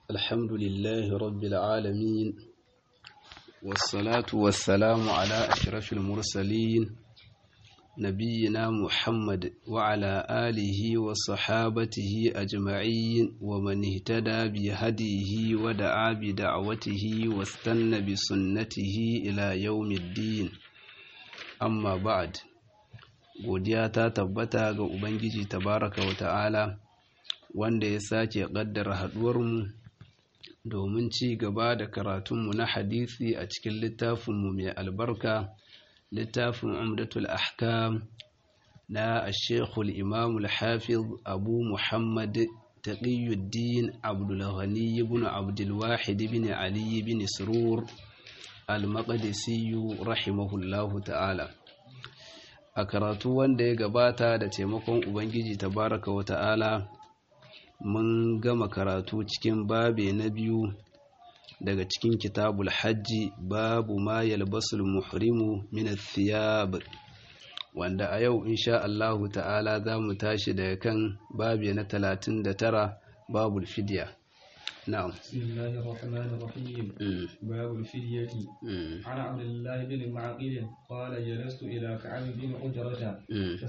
الحمد لله رب العالمين والصلاة والسلام على أشرف المرسلين نبينا محمد وعلى آله وصحابته أجمعين ومن اهتدى بهديه ودعا بدعوته واستنى بسنته إلى يوم الدين أما بعد godiya ta tabbata ga Ubangiji tabaraka wa ta'ala wanda ya sake ƙaddara haɗuwarmu domin ci gaba da karatunmu na hadisi a cikin littafinmu mai albarka littafin Umdatul Ahkam na Sheikhul Imam al-Hafiz Abu Muhammad Taqiyuddin Abdul Ghani ibn Abdul Wahid ibn Ali ibn Surur al-Maqdisi rahimahullahu ta'ala. A karatu wanda ya gabata da taimakon Ubangiji tabaraka wa ta'ala mun gama karatu cikin babe na biyu daga cikin kitabul hajji babu ma yalbasul muhrimu min athiyab wanda a yau insha Allah ta'ala za mu tashi daga kan babe na 39 babul fidya. نعم. بسم الله الرحمن الرحيم. باب الفدية. عن عبد الله بن معقل قال جلست إلى كعب بن عجرة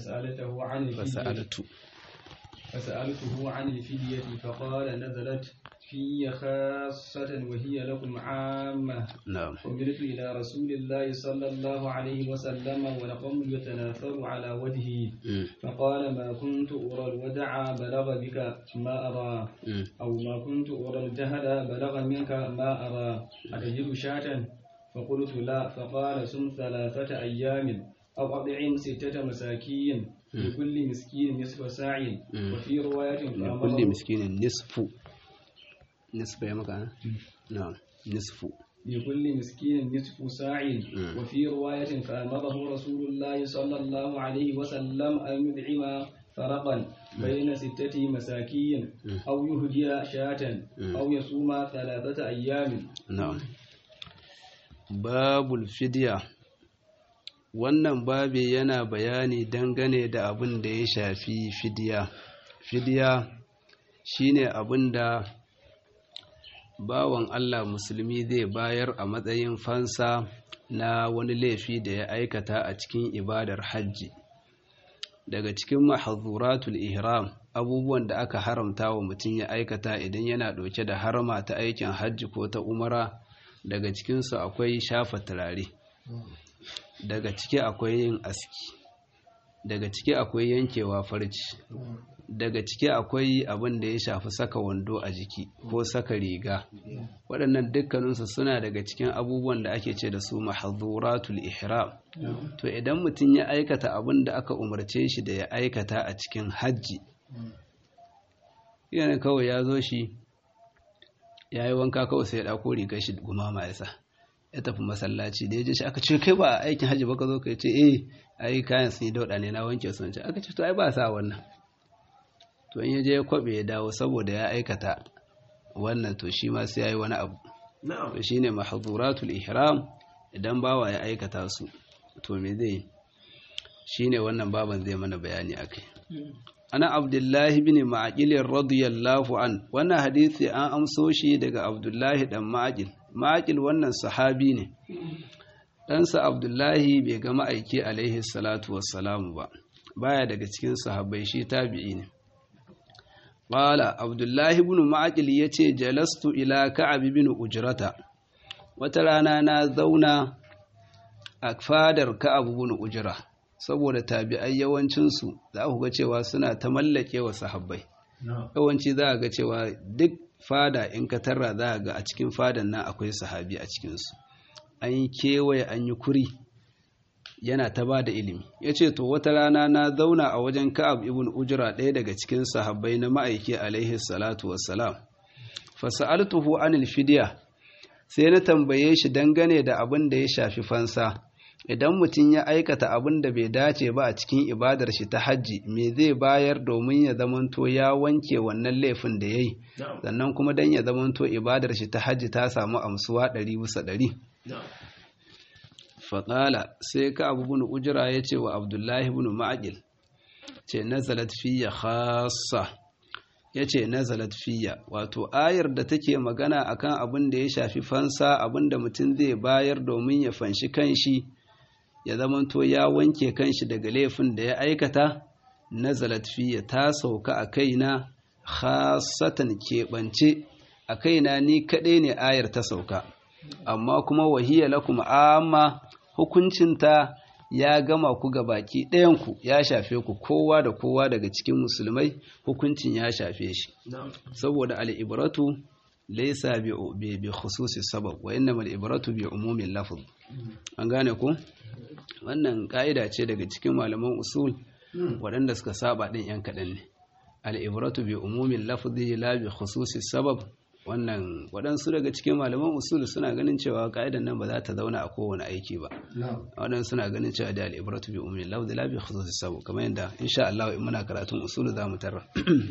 فسألته عن الفدية فقال نزلت في خاصة وهي لكم عامة. نعم. أمرت إلى رسول الله صلى الله عليه وسلم ونقم يتناثر على وجهه فقال ما كنت أرى الودع بلغ بك ما أرى أو ما كنت أرى الجهل بلغ منك ما أرى أتجد شاة فقلت لا فقال سم 3 أيام أو أطعم 6 مساكين لكل مسكين نصف ساع وفي رواية لكل مسكين نصف يا مكان. نعم نصف لكل مسكين نصف ساع وفي رواية فأمره رسول الله صلى الله عليه وسلم أن يدعم فرقا بين 6 مساكين أو يهدي شاة أو يصوم 3 أيام. نعم. babul fidya wannan babi yana bayani dangane da abin da ya shafi fidya shine abin da bawan Allah musulmi zai bayar a matsayin fansa na wani laifi da ya aikata a cikin ibadar hajji. Daga cikin mahzuratul ihram abubuwan da aka haramta wa mutum ya aikata idan yana ɗauke da harama ta aikin hajji ko ta umara, daga cikinsu akwai shafa turare, daga ciki akwai yin aski, daga ciki akwai yankewa farci, daga ciki akwai abin da ya shafi saka wando a jiki ko saka riga. Waɗannan dukkaninsu suna daga cikin abubuwan da ake ce da su mahzuratul ihram. To idan mutum ya aikata abin da aka umarce shi da ya aikata a cikin hajji, yana kawai ya zo shi ya yi wanka kawai sai ya ɗauko rigar shi gumama ya sa ya tafi masallaci. Da ya je shi aka ce kai ba aikin hajji ba ka zo ka ce ai kayan sun yi dauɗa ne na wanke sun ce, aka ce to ai ba sa wannan. To in ya je ya kwabe ya dawo saboda ya aikata wannan, to shi ma sai ya yi wani abu. To shi ne mahzuratul ihram idan bawa ya aikata su to me zai shi ne wannan baban zai mana bayani akai. Ana Abdullahi bin Ma'aqil radiyallahu an, wannan hadisi an amso shi daga Abdullahi dan Ma'aqil. Ma'aqil wannan sahabi ne, ɗansa Abdullahi bai ga ma'aiki alaihi salatu wassalamu ba, baya daga cikin sahabbai, shi tabi'i ne. Qala Abdullahi bin Ma'aqil yace jalastu ila Ka'ab bin Ujrata, wata rana na zauna a fadar Ka'ab bin Ujra, saboda tabi'ai yawancinsu za ku ga cewa suna ta mallake wa sahabbai. Yawanci za a ga cewa duk fada in ka tarra za a ga a cikin fadan nan akwai sahabi a cikinsu. An yi kewaye an yi kuri yana ta ba da ilimi. Ya ce to wata rana na zauna a wajen Ka'ab ibn Ujra, ɗaya daga cikin sahabbai na ma'aiki alaihi salatu wassalam. Fasa'altuhu anil fidya, sai na tambaye shi dangane da abin da ya shafi fansa. Idan mutum ya aikata abin da bai dace ba a cikin ibadar shi ta hajji, me zai bayar domin ya zamanto ya wanke wannan laifin da ya yi, sannan kuma don ya zamanto ibadar shi ta hajji ta samu amsuwa 100%. Faƙala sai ka abu bin Ujra ya ce wa Abdullahi bin Ma'aqil, ce nazalat fiye khassa, yace nazalat fiyya, wato ayar da take magana akan abin da ya shafi fansa, abin da mutum zai bayar domin ya fanshi kanshi ya zamanto ya wanke kanshi daga laifin da ya aikata, nazalat fiyya ta sauka a kaina khasatan keɓance, a kaina ni kaɗai ne ayar ta sauka, amma kuma wahiya lakum amma hukuncinta ya gama ku ga baki ɗayanku, ya shafe ku kowa da kowa daga cikin musulmai, hukuncin ya shafe shi. Saboda al'ibratu laisa bi khususi sabab wa innamal ibratu bi umumin lafz. An gane ku? Wannan ka'ida ce daga cikin malaman usul waɗanda suka saba ɗin ‘yan kaɗan ne. Al'ibratu bi umumin lafzi la bi khususi sabab. Wannan waɗansu daga cikin malaman usul suna ganin cewa ka'idan nan ba za ta zauna a kowane aiki ba. Waɗansu suna ganin cewa da al'ibratu bi umumin lafzi la bi khususi sabab, kamar yadda insha Allah in muna karatun usul za mu tarra.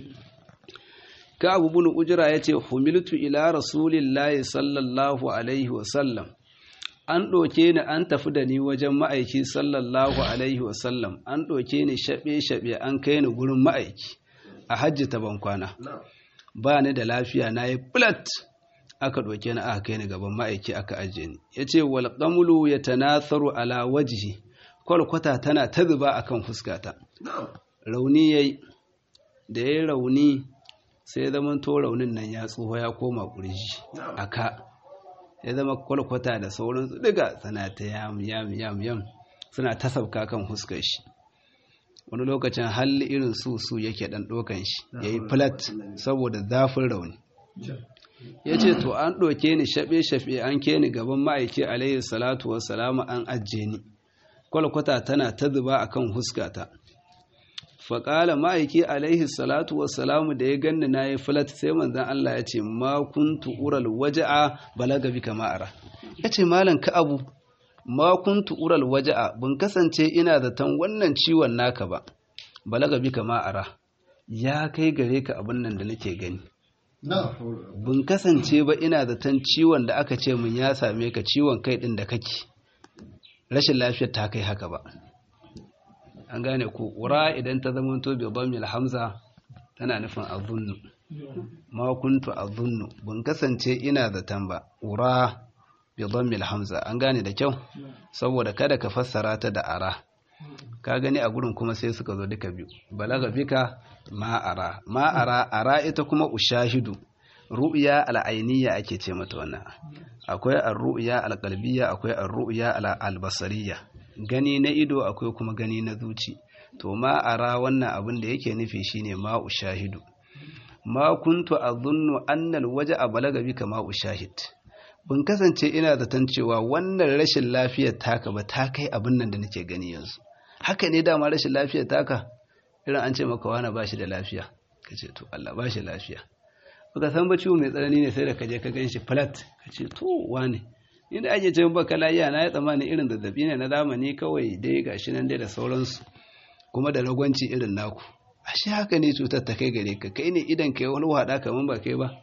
Ka Abu bin Ujra yace humiltu ila rasulillahi sallallahu alaihi wa sallam. An ɗauke ni an tafi da ni wajen ma'aiki sallallahu alaihi wa sallam. An ɗauke ni shaɓe-shaɓe an kai ni gurin ma'aiki a hajji ta bankwana. Ba ni da lafiya na yi flat, aka ɗauke ni aka kai ni gaban ma'aiki aka ajiye ni. Yace wal qamlu yatanatharu ala wajhi, kwalkwata tana ta zuba akan fuskata. Rauni yayi, da yayi rauni sai ya zama to raunin nan ya tsoho ya koma kurji aka, ya zama kwalkwata da sauransu duka suna ta yam suna ta sabka kan fuskar shi. Wani lokacin hal irin su yake dan dokan shi yayi flat saboda zafin rauni. Yace to an doke ni shafe an ke ni gaban ma'aiki alaihi salatu wassalamu an ajje ni, kwalkwata tana ta zuba akan fuskata. Faƙala ma'aiki alaihi salatu wassalamu da ya ganni na yi filat, sai manzan Allah ya ce ma kuntu ural waja'a balaga bika ma'ara. Ya ce malam ka abu, ma kuntu ural waja'a, bin kasance ina zaton wannan ciwon naka ba, balaga bika ma'ara, ya kai gare ka abin nan da nake gani. Bin kasance ba ina zaton ciwon da aka ce mun ya same ka, ciwon kai ɗin da kake, rashin lafiyar ta kai haka ba. An gane ku, ƙura idan ta zama to bai bamil hamza tana nufin azunnu. Ma kuntu azunnu, ban kasance ina zaton ba, ƙura bai bamil hamza. An gane da kyau, saboda kada ka fassara ta da ara. Ka gani a gurin kuma sai suka zo duka biyu. Balaga bika ma'ara. Ma'ara, ara ita kuma ushahidu. Ru'ya al'ainiyya ake ce mata wannan. Akwai ar-ru'ya al-qalbiyya, akwai ar-ru'ya al-basariyya. Gani na ido akwai kuma gani na zuci. To ma'ara wannan abin da yake nufi shine ma'u shahidu. Ma kuntu adhunnu anna alwaj'a balaga bika ma'u shahid. Bin kasance ina zaton cewa wannan rashin lafiyar taka ba ta kai abin nan da nake gani yanzu. Haka ne dama rashin lafiyar taka, irin an ce maka wani ba shi da lafiya, kace to Allah ba shi lafiya. Baka san ba ciwo mai tsanani ne sai da kaje ka ganshi flat, kace to wane. Inda ake ce baka lafiya na ya tsammani irin zazzabi ne na zamani kawai dai gashi nan dai da sauransu, kuma da ragwanci irin naku. Ashe haka ne cutar ta kai gare ka, kai ne idan kai wani wada kaman ba kai ba.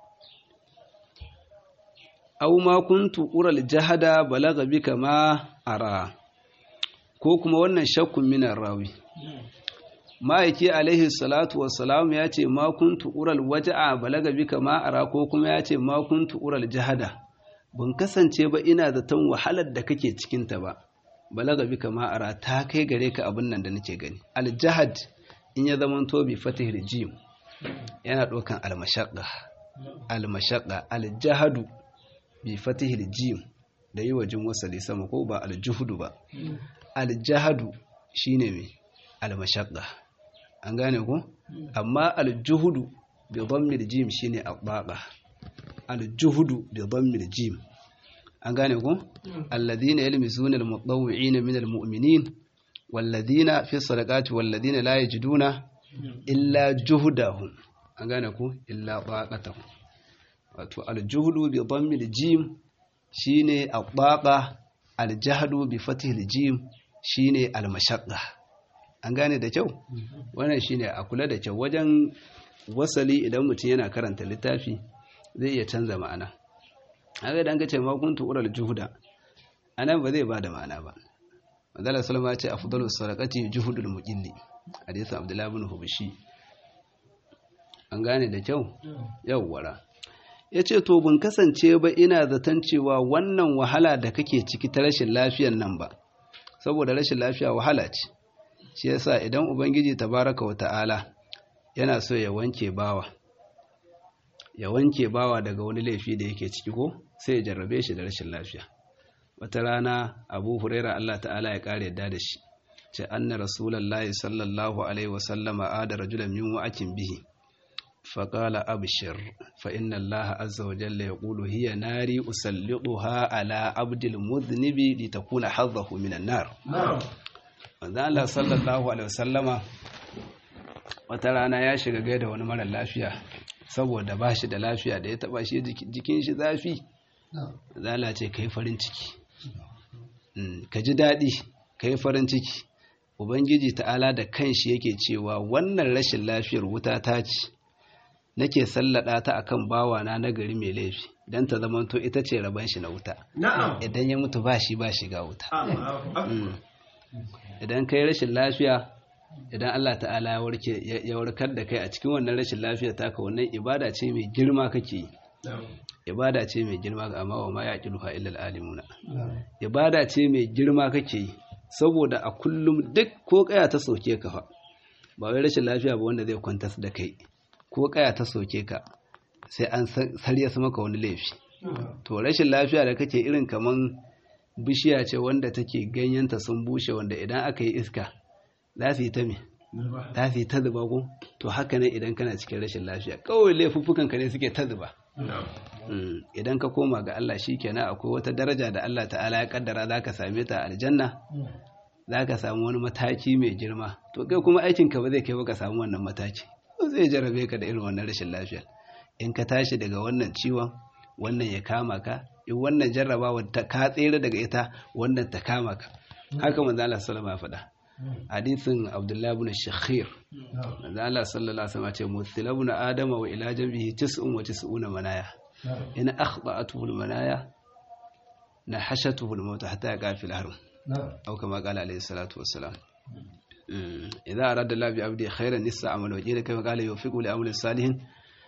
Aw ma kuntu ural jahada balaga bika ma ara, ko kuma wannan shakkun minar rawi. Ma'aiki alaihi salatu wassalam ya ce ma kuntu ural waja'a balaga bika ma ara, ko kuma ya ce ma kuntu ural jahada, ban kasance ba ina zaton wahalar da kake cikinta ba, balaga bika ma'ara ta kai gare ka abin nan da nake gani. Aljahad in ya zama to bi fatihil jim yana ɗaukan almashaqqa. Aljahadu bi fatihil jim da yi wajin wasali sama, ko ba aljuhudu ba. Aljahadu shine mai almashaqqa. An gane ko? Amma aljuhudu bi dhammil jim shine abbaqa. Aljuhudu bi dhammil jim. An gane ko? Alladhina yalmizuna almutawwi'ina min almu'minin walladhina fi sadaqati walladhina la yajiduna illa juhdahum. An gane ko? Illa taqatahum. Wato aljuhudu bi dhammil jim shine abbaqa, aljahdu bi fathil jim shine almashaqqa. An gane da kyau? Wannan shine a kula da kyau wajen wasali. Idan mutum yana karanta littafi zai iya canza ma'ana. Haka da an ga ce ma kuntu ural juhuda, anan ba zai ba da ma'ana ba. Manzala sallama ya ce afdalus sadaqati juhudul muqilli, hadisin Abdullah ibn Hubayshi. an gane da kyau yawwara yace to bin kasance ba ina zaton cewa wannan wahala da kake ciki ta rashin lafiyar nan ba saboda rashin lafiya wahala ce shi yasa idan ubangiji tabaraka wa ta'ala yana so ya wanke bawa daga wani laifi da yake ciki ko sai ya jarrabe shi da rashin lafiya wata rana Abu Huraira Allah ta'ala ya kare yadda da shi ce anna rasulullahi sallallahu alaihi wasallama ada rajulan min wa'akin bihi faqala abshir fa inna allaha azza wa jalla yaqulu hiya nari usallituha ala abdil mudhnibi litakuna hadhahu minan nar manzo Allah sallallahu alaihi wasallama wata rana ya shiga gaida wani mara lafiya saboda bashi da lafiya da ya taba shi jikin shi zafi zala ce kai farin ciki ka ji daɗi kai farin ciki ubangiji ta'ala da kanshi yake cewa wannan rashin lafiyar wuta ta ce nake sallada ta akan bawana na gari mai laifi dan ta zamanto ita ce raban shi na wuta idan ya mutu ba shi ba shiga wuta idan kai rashin lafiya idan Allah ta'ala ya warkar da kai a cikin wannan rashin lafiya taka wannan ibada ce mai girma kake yi ibada ce mai girma ga amma wa ma yaqiluha illa al-alimuna ibada ce mai girma kake yi saboda a kullum duk ko kaya ta soke ka fa ba wai rashin lafiya ba wanda zai kwantar da kai ko kaya ta soke ka sai an sarya su maka wani laifi to rashin lafiya da kake irin kaman bishiya ce wanda take ganyenta sun bushe wanda idan aka yi iska za su yi ta me za su yi ta zuba ko to haka ne idan kana cikin rashin lafiya kawai laifuffukan ka ne suke ta zuba idan ka koma ga Allah shikenan akwai wata daraja da Allah ta'ala ya kaddara zaka same ta aljanna zaka samu wani mataki mai girma to kai kuma aikin ka ba zai kai ba ka samu wannan mataki zai jarabe ka da irin wannan rashin lafiya in ka tashi daga wannan ciwon wannan ya kama ka in wannan jarrabawa ta ka tsere daga ita wannan ta kama ka haka manzo Allah sallallahu alaihi wasallam ya faɗa hadisin Abdullah ibn Shakhir manzo Allah sallallahu alaihi wasallam ya ce mutilabuna adama wa ila jambihi 99 manaya in akhta'atuhu al-manaya nahashatuhu al-maut hatta yaqa fi al-harum aw kama qala alayhi salatu wassalam idza arada Allah bi abdi khairan nissa amal wa jira kama qala yufiqu li amali salihin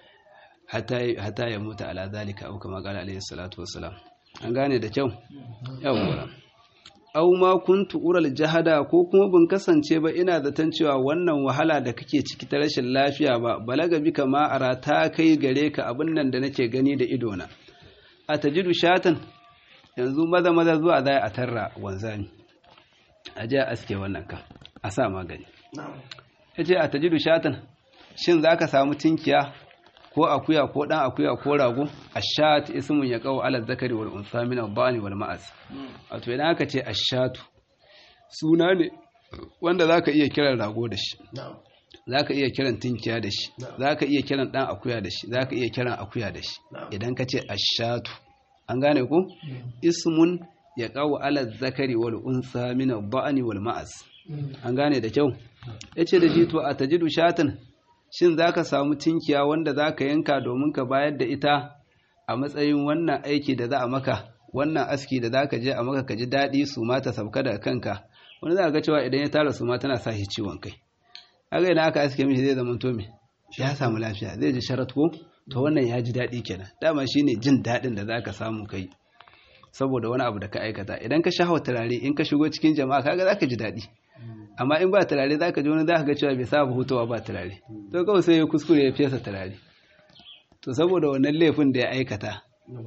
hatta yamuta ala dhalika aw kama qala alayhi salatu wassalam an gane da kyau yawwa aw ma kuntu ural jahada ko kuma ban kasance ba ina zaton cewa wannan wahala da kake ciki ta rashin lafiya ba balaga bika ma arata kai gare ka abin nan da nake gani da idona atajidu shatan yanzu maza zuwa zai a tarra wanzami aje aske wannan kan a sa magani yace atajidu shatan shin zaka samu tinkiya ko akuya ko dan akuya ko rago ashat ismun ya qaw ala zakari wal unsa min al-bani wal ma'az wato idan aka ce ashatu suna ne wanda zaka iya kiran rago da shi zaka iya kiran tinkiya da shi zaka iya kiran dan akuya da shi zaka iya kiran akuya da shi idan ka ce ashatu an gane ko ismun ya qaw ala zakari wal unsa min al-bani wal ma'az an gane da kyau yace da shi to atajidu shatan shin za ka samu tinkiya wanda za ka yanka domin ka bayar da ita a matsayin wannan aiki da za a maka wannan aski da za ka je a maka ka ji daɗi su ma ta sauka daga kanka wani za ga cewa idan ya tara su ma tana sa shi ciwon kai haka idan aka aske mishi zai zama to me ya samu lafiya zai ji sharat ko to wannan ya ji daɗi kenan dama shine jin daɗin da za ka samu kai saboda wani abu da ka aikata idan ka shahawa turare in ka shigo cikin jama'a kaga za ka ji daɗi amma in ba turare za ka ji wani za ka ga cewa bai saba hutowa ba turare to kawai sai ya kuskure ya fesa turare to saboda wannan laifin da ya aikata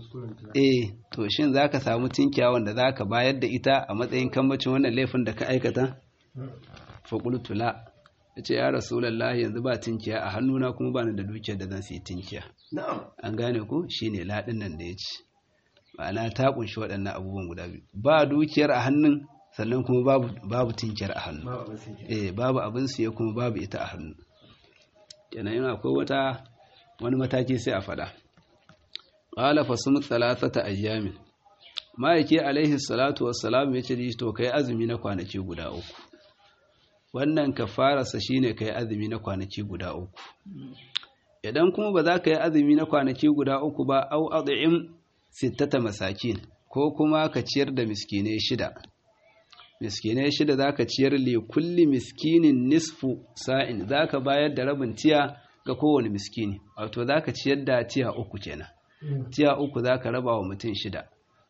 to shin za ka samu tinkiya wanda za ka bayar da ita a matsayin kambacin wannan laifin da ka aikata faƙultu la ya ce ya rasulallah yanzu ba tinkiya a hannuna kuma ba ni da dukiyar da zan siyi tinkiya an gane ku shi ne laɗin nan da ya ci ma'ana ta ƙunshi waɗannan abubuwan guda biyu ba dukiyar a hannun sannan kuma babu tinkiyar a hannu babu abin siye kuma babu ita a hannu kenan yana akwai wani mataki sai a fada qala fasum thalathata ayyamin ma'aiki alaihi salatu wassalam yace ji to kai azumi na kwanaki guda uku wannan kafararsa shine kai azumi na kwanaki guda uku idan kuma ba za ka yi azumi na kwanaki guda uku ba au ad'im sittata masakin ko kuma ka ciyar da miskinai shida miskinai shida za ka ciyar li kulli miskinin nisfu sa'in za ka bayar da rabin tiya ga kowane miskini wato zaka ciyar da tiya 3 kenan tiya 3 zaka raba wa mutum 6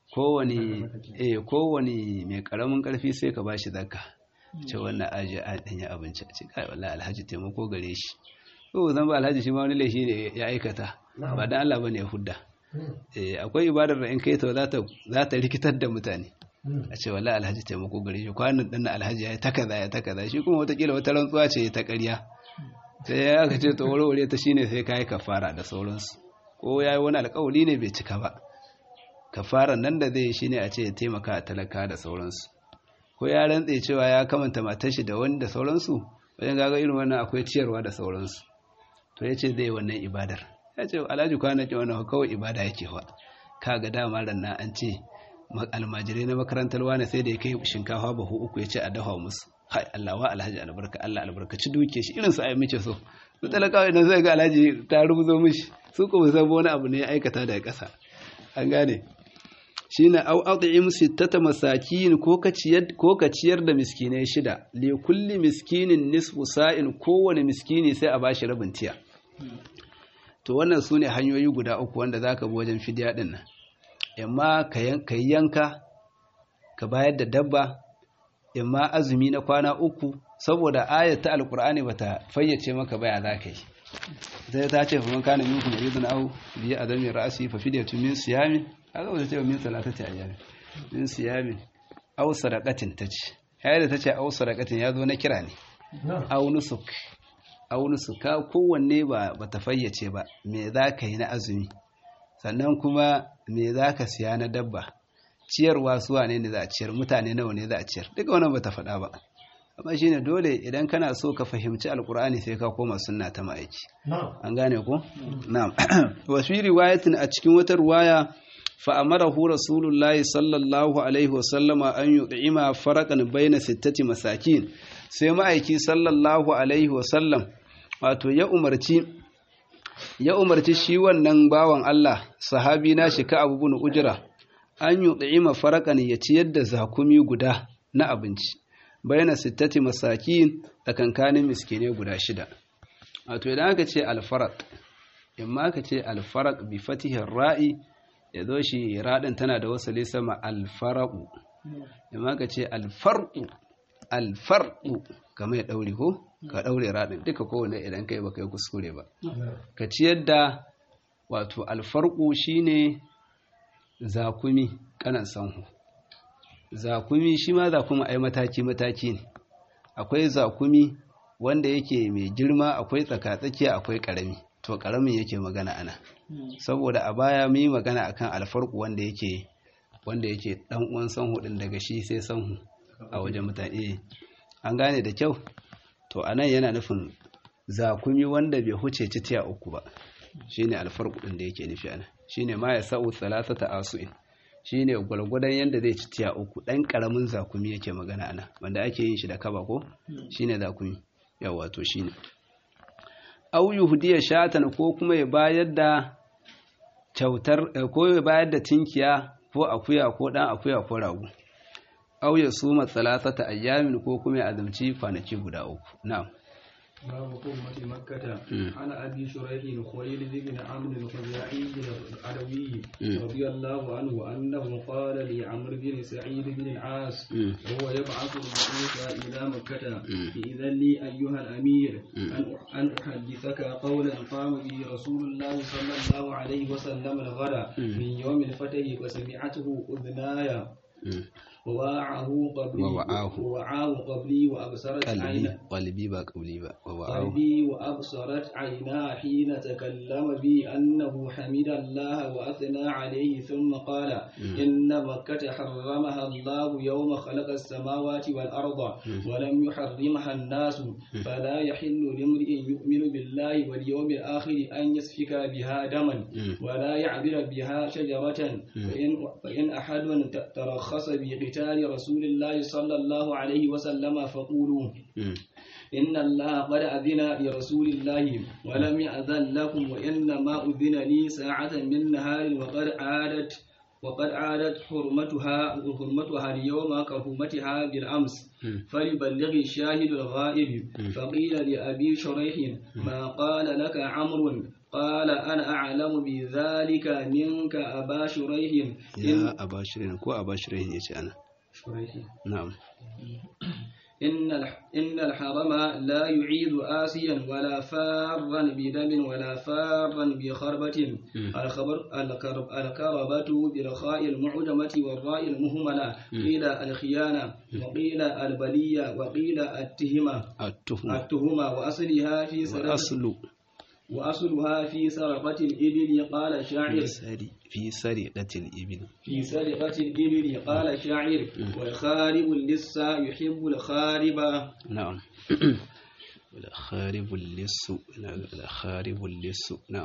kowane mai karamin karfi sai ka bashi zakka ce wannan aje a danyi abinci a ce kai wallahi alhaji taimako gare shi ko zan ba alhaji shi ma wani laifi ne ya aikata ba dan Allah bane ya hudda akwai ibadar da in kai to za ta rikitar da mutane a ce wallahi alhaji taimako gare shi kwanan dan alhaji ya ta kaza shi kuma watakila wata rantsuwa ce ta ƙarya sai aka ce to warware ta shine sai kai kafara da sauransu ko yayi wani alƙawari ne bai cika ba kafaran nan da zai shine a ce ya taimaka a talaka da sauransu ko ya rantse cewa ya kamanta matar shi da wani da sauransu wajen gaga irin wannan akwai ciyarwa da sauransu to yace zai wannan ibadar ya ce alhaji kwana ce wannan kawai ibada yake wa kaga dama ranna an ce almajirai na makarantar wani sai da ya kai shinkafa bahu 3 ya ce a dafa musu hai Allah wa alhaji albarka Allah albarkaci duke shi irin su ai muke so su talakawa idan zai ga alhaji ta rubuzo mishi su kuma san wani abu ne ya aikata daga ƙasa an gane shine au at'im 6 masakin ko ka ciyar da miskinai 6 li kulli miskinin nisfu sa'in kowane miskini sai a bashi rabin tiya to wannan sune hanyoyi guda 3 wanda zaka bi wajen fidiya din nan amma ka yanka ka bayar da dabba amma azumi na kwana 3 saboda ayat ta alqur'ani bata fayyace maka baya zaka yi sai ta ce fa man kana minkum yuridun aw bi adami ra'si fa fidyatun min siyamin kaga wata ce min salatati ayyam min siyamin aw sadaqatin tace yayin da tace aw sadaqatin yazo na kira ne aw nusuka kowanne ba ta fayyace ba me zaka yi na azumi sannan kuma me zaka siya na dabba ciyarwa su wane ne za a ciyar mutane nawa ne za a ciyar duka wannan bata faɗa ba amma shine dole idan kana so ka fahimci alqur'ani sai ka koma sunna ta ma'aiki an gane ko na'am wa fi riwayatin a cikin wata riwaya fa amarahu rasulullahi sallallahu alaihi wa sallama an yud'ima faraqan baina 6 masakin sai ma'aiki sallallahu alaihi wa sallam wato ya umarci shi wannan bawan Allah sahabi na shi ka Abu bin Ujra an yud'ima faraqan ya ciyar da zakumi guda na abinci bayana 6 masakin tsakankanin miskine guda 6 wato idan aka ce alfaraq imma aka ce alfaraq bi fatihir ra'i yazo shi radin tana da wasali sama alfaraqu imma aka ce alfarqu kamar ya daure ko ka daure radin duka kowanne idan kai baka yi kuskure ba ka ciyar da wato alfarqu shine zakumi kanan sanhu zakumi shi ma zakumi ai mataki-mataki ne akwai zakumi wanda yake mai girma akwai tsakatsaki akwai karami to karamin yake magana ana saboda a baya mu yi magana akan alfarku wanda yake dan uwan sanhu din daga shi sai sanhu a wajen mutane an gane da kyau to anan yana nufin zakumi wanda bai huce tiya 3 ba shine alfarku din da yake nufi ana shine ma ya sa'u 3 asu'in shine gwargwadon yanda zai ci tiya 3 dan karamin zakumi yake magana ana wanda ake yin shi da kaba ko shine zakumi yawa to shine au yuhdiya shatan ko kuma ya bayar da kyautar ko ya bayar da tinkiya ko akuya ko dan akuya ko rago au ya suma 3 ayyamin ko kuma ya azumci kwanaki guda 3 na'am باب قمة مكة عن أبي شريح خويلد بن عمرو الخزاعي العلوي رضي الله عنه أنه قال لعمرو بن سعيد بن العاص وهو يبعث الرسول إلى مكة إذن لي أيها الأمير أن أحدثك قولا قام به رسول الله صلى الله عليه وسلم الغد من يوم الفتح وسمعته أذناي ووعاه قبلي وأبصرت عينا قلبي وأبصرت عينا حين تكلم بي أنه حمد الله وأثنى عليه ثم قال إن مكة حرمها الله يوم خلق السماوات والأرض ولم يحرمها الناس فلا يحل لامرئ يؤمن بالله واليوم الآخر أن يسفك بها دما ولا يعبر بها شجرة فإن أحد ترخص بقتال رسول الله صلى الله عليه وسلم فقولوا إن الله قد أذن لرسول الله ولم يأذن لكم وإنما أذن لي ساعة من نهار وقد عادت وقد عادت حرمتها اليوم كحرمتها بالأمس فليبلغ الشاهد الغائب. فقيل لأبي شريح ما قال لك عمرو؟ قال أنا أعلم بذلك منك أبا شريح. يا أبا شريح كو أبا شريح يجي أنا شريح. نعم. إن الحرم لا يعيد آسيا ولا فارا بدم ولا فارا بخربة. الكربة بالخاء المعجمة والراء المهملة. قيل الخيانة وقيل البلية وقيل التهمة وأصلها في سرقة الإبل. قال شاعر في سرقة الإبل قال شاعر والخارب اللص يحب الخارب. نعم. الخارب اللص نعم.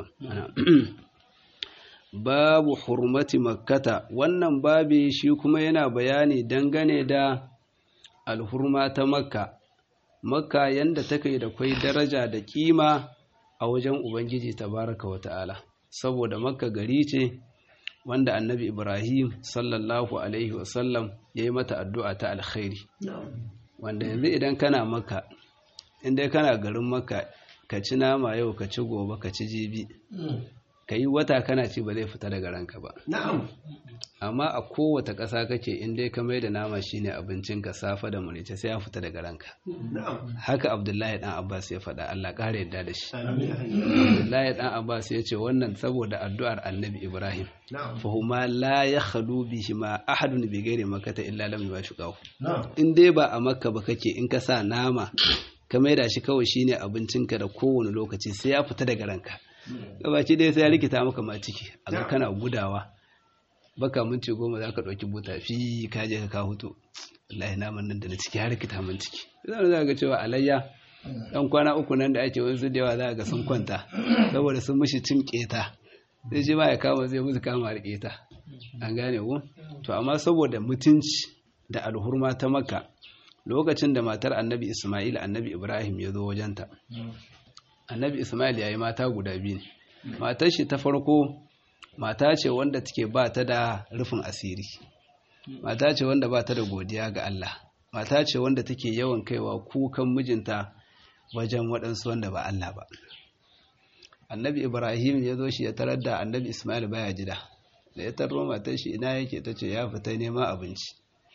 babu hurmati makkata. Wannan babi shi kuma yana bayani dangane da alhurma ta makka yanda take da kwai daraja da kima a wajen ubangiji tabaraka wa ta'ala, saboda makka gari ce wanda annabi ibrahim sallallahu alaihi wasallam ya yi mata addu'a ta alkhairi, wanda yanzu idan kana makka, inda kana garin makka, ka ci nama yau, ka ci gobe, ka ci jibi, ka yi wata kana ci ba zai fita daga ranka ba. Amma a kowace ƙasa kake, inda ka mai da nama shine abincinka safa da murice, sai ya fita daga ranka. Haka Abdullahi dan Abbas ya faɗa, Allah ƙara yadda da shi. Abdullahi dan Abbas ya ce wannan saboda addu'ar Annabi Ibrahim, fa huma la yakhlu bihima ahadun bi ghairi makkah illa lam yashuqahu. In dai ba a Makka ba kake, in ka sa nama ka mai da shi kawai shine abincinka da kowane lokaci, sai ya fita daga ranka. Gabaki dai sai ya rikita maka ma ciki, aga kana gudawa, baka minti 10 za ka ɗauki buta fi ka je ka hutu, wallahi naman nan da na ciki ya rikita min ciki. Za ga cewa alayya ɗan kwana 3 nan da ake wasu da yawa za ga sun kwanta saboda sun mishi cin keta, sai shi ma ya kama zai musu kama da keta, an gane ku. To amma saboda mutunci da alhurma ta Makka, lokacin da matar annabi Ismail annabi Ibrahim ya zo wajenta, annabi Ismail ya yi mata guda biyu ne. Matar shi ta farko mata ce wanda take ba ta da rufin asiri, mata ce wanda ba ta da godiya ga Allah, mata ce wanda take yawan kaiwa kukan mijinta wajen waɗansu wanda ba Allah ba. Annabi Ibrahim ya zo shi ya tarar da annabi Ismail baya gida, da ya tarro matar shi ina yake, ta ce ya fita neman abinci.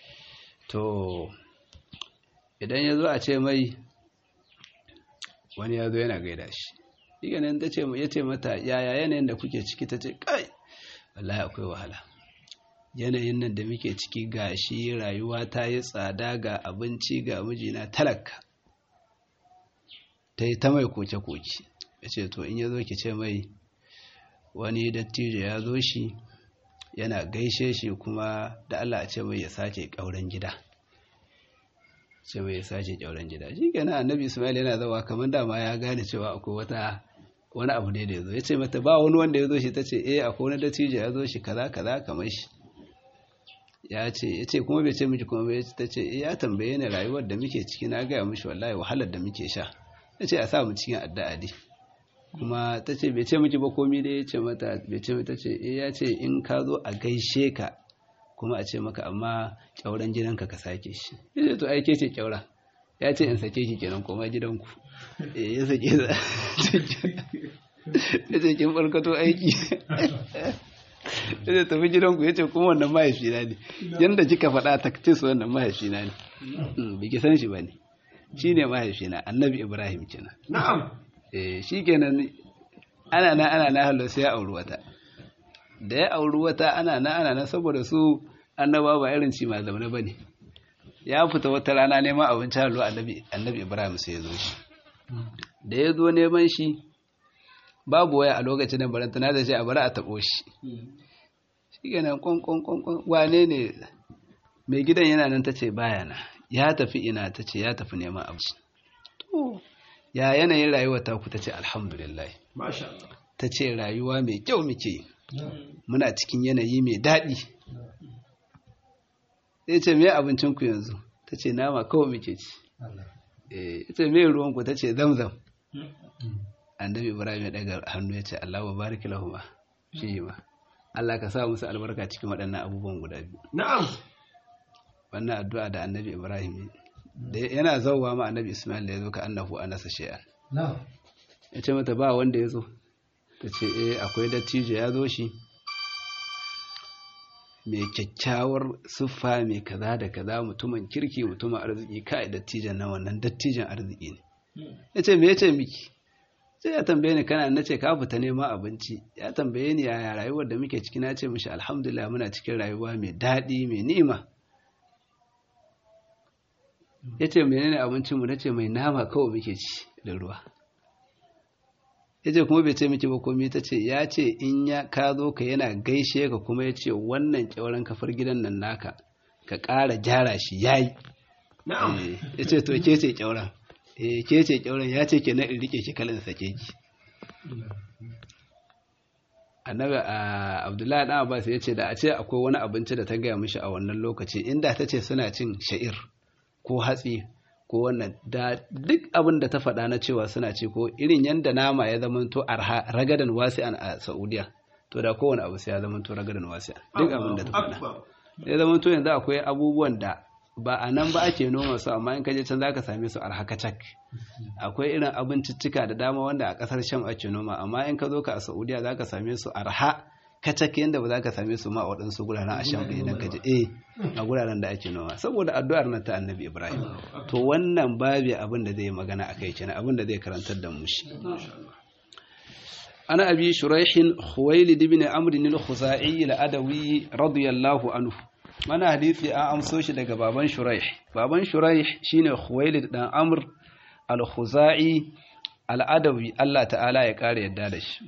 To idan ya zo a ce mai wani ya zo yana gaida shi, iganin ta ce ya ce mata yaya yanayin da kuke ciki, ta ce kai wallahi akwai wahala, yanayin nan da muke ciki gashi rayuwa ta yi tsada, ga abinci ga mijina talaka. Ta yi ta mai koke-koke, ya ce to in ya zo ki ce mai wani dattijo ya zo shi yana gaishe shi, kuma da Allah a ce mai ya sake ƙauren gida, ce mai ya sake ƙauren gida. Shi kenan annabi Ismail yana zawa kamar dama ya gane cewa akwai wani abu ne da ya zo, ya ce mata ba wani wanda ya zo shi, ta ce akwai wani dattijo ya zo shi kaza kamar shi. Ya ce kuma bai ce miki kuma bai, ta ce ya tambaye ni rayuwar da muke ciki, na gaya mishi wallahi wahalar da muke sha, ya ce a sa mu cikin addu'a dai. Kuma ta ce bai ce miki ba komi dai, ya ce mata bai ce mata, ce ya ce in ka zo a gaishe ka kuma a ce maka amma kyauran gidanka ka sake shi. Ya ce to ai ke ce kyaura, ya ce in sake ki kenan koma gidanku. Ya sake za ya ce kin farkato aiki. Ya ce tafi gidanku, ya ce kuma wannan mahaifina ne, yadda kika faɗa ta ce su wannan mahaifina ne, biki san shi ba ne, shi ne mahaifina annabi Ibrahim kenan. Na'am. Shi kenan ana na hallo sai ya auri wata, da ya auri wata ana na saboda su annaba ba irin ci ma zaune ba ne. Ya fita wata rana neman abinci hallo annabi Ibrahim sai ya zo shi, da ya zo neman shi babu waya a lokacin da barantana da shi a bari a taɓo shi. Shi kenan kwankwankwankwan wane ne mai gidan yana nan, ta ce baya na, ya tafi ina, ta ce ya tafi neman abinci. To ya yanayin rayuwa ta ku, ta ce alhamdulillah, ta ce rayuwa mai kyau muke, muna cikin yanayi mai daɗi. Ya ce me abincinku yanzu, ta ce nama kawai muke ci. Ya ce me ruwanku, ta ce zamzam. Annabi Ibrahim ya daga hannu ya ce Allah wa barik lahuma shi ma, Allah ka sa musu albarka cikin waɗannan abubuwan guda biyu. Na'am. Wannan addu'a da Annabi Ibrahim da yana zauwa ma Annabi Ismail da ya zo ka annahu anasa shay'an. Na'am. Ya ce mata ba wanda ya zo. Ta ce akwai dattijo ya zo shi. Mai kyakkyawar siffa mai kaza da kaza mutumin kirki mutumin arziki kai dattijan nan wannan dattijan arziki ne. Ya ce me ya ce miki? Sai ya tambaye ni kana nace ka fita neman abinci. Ya tambaye ni yaya rayuwar da muke ciki na ce mishi alhamdulillah muna cikin rayuwa mai daɗi mai ni'ima. Ya ce menene abincin mu nace mai nama kawai muke ci da ruwa. Ya ce kuma bai ce miki ba komai ta ce ya ce in ya ka zo ka yana gaishe ka kuma ya ce wannan kyauran kafar gidan nan naka ka ƙara gyara shi yayi. Na'am. Ya ce to ke ce kyauran. Ke ce kyauran ya ce ke na in rike ki kalin sake ki. Annabi Abdullahi dan Abbas ya ce da a ce akwai wani abinci da ta gaya mishi a wannan lokaci inda ta ce suna cin sha'ir ko hatsi ko wannan da duk abin da ta faɗa na cewa suna ci ko irin yanda nama ya zamanto arha ragadan wasi'an a Saudiya to da kowane abu sai ya zamanto ragadan wasi'an duk abin da ta faɗa ya zamanto yanzu akwai abubuwan da ba a nan ba ake noma su amma in kaje can zaka same su arhakacak akwai irin abinciccika da dama wanda a kasar Sham ake noma amma in ka zo ka a Saudiya zaka same su arha kacak yanda ba zaka same su ma a waɗansu guraren a Sham idan kaje a guraren da ake noma saboda addu'ar nan ta Annabi Ibrahim to wannan babu abin da zai magana akai kenan abin da zai karantar da mu shi ana abi shuraih khuwailid ibn amr al-khuzai al-adawi radiyallahu anhu mana hadisi an amso shi daga baban shuraih shine khuwailid dan amr al-khuzai al-adawi Allah ta'ala ya kare yadda da shi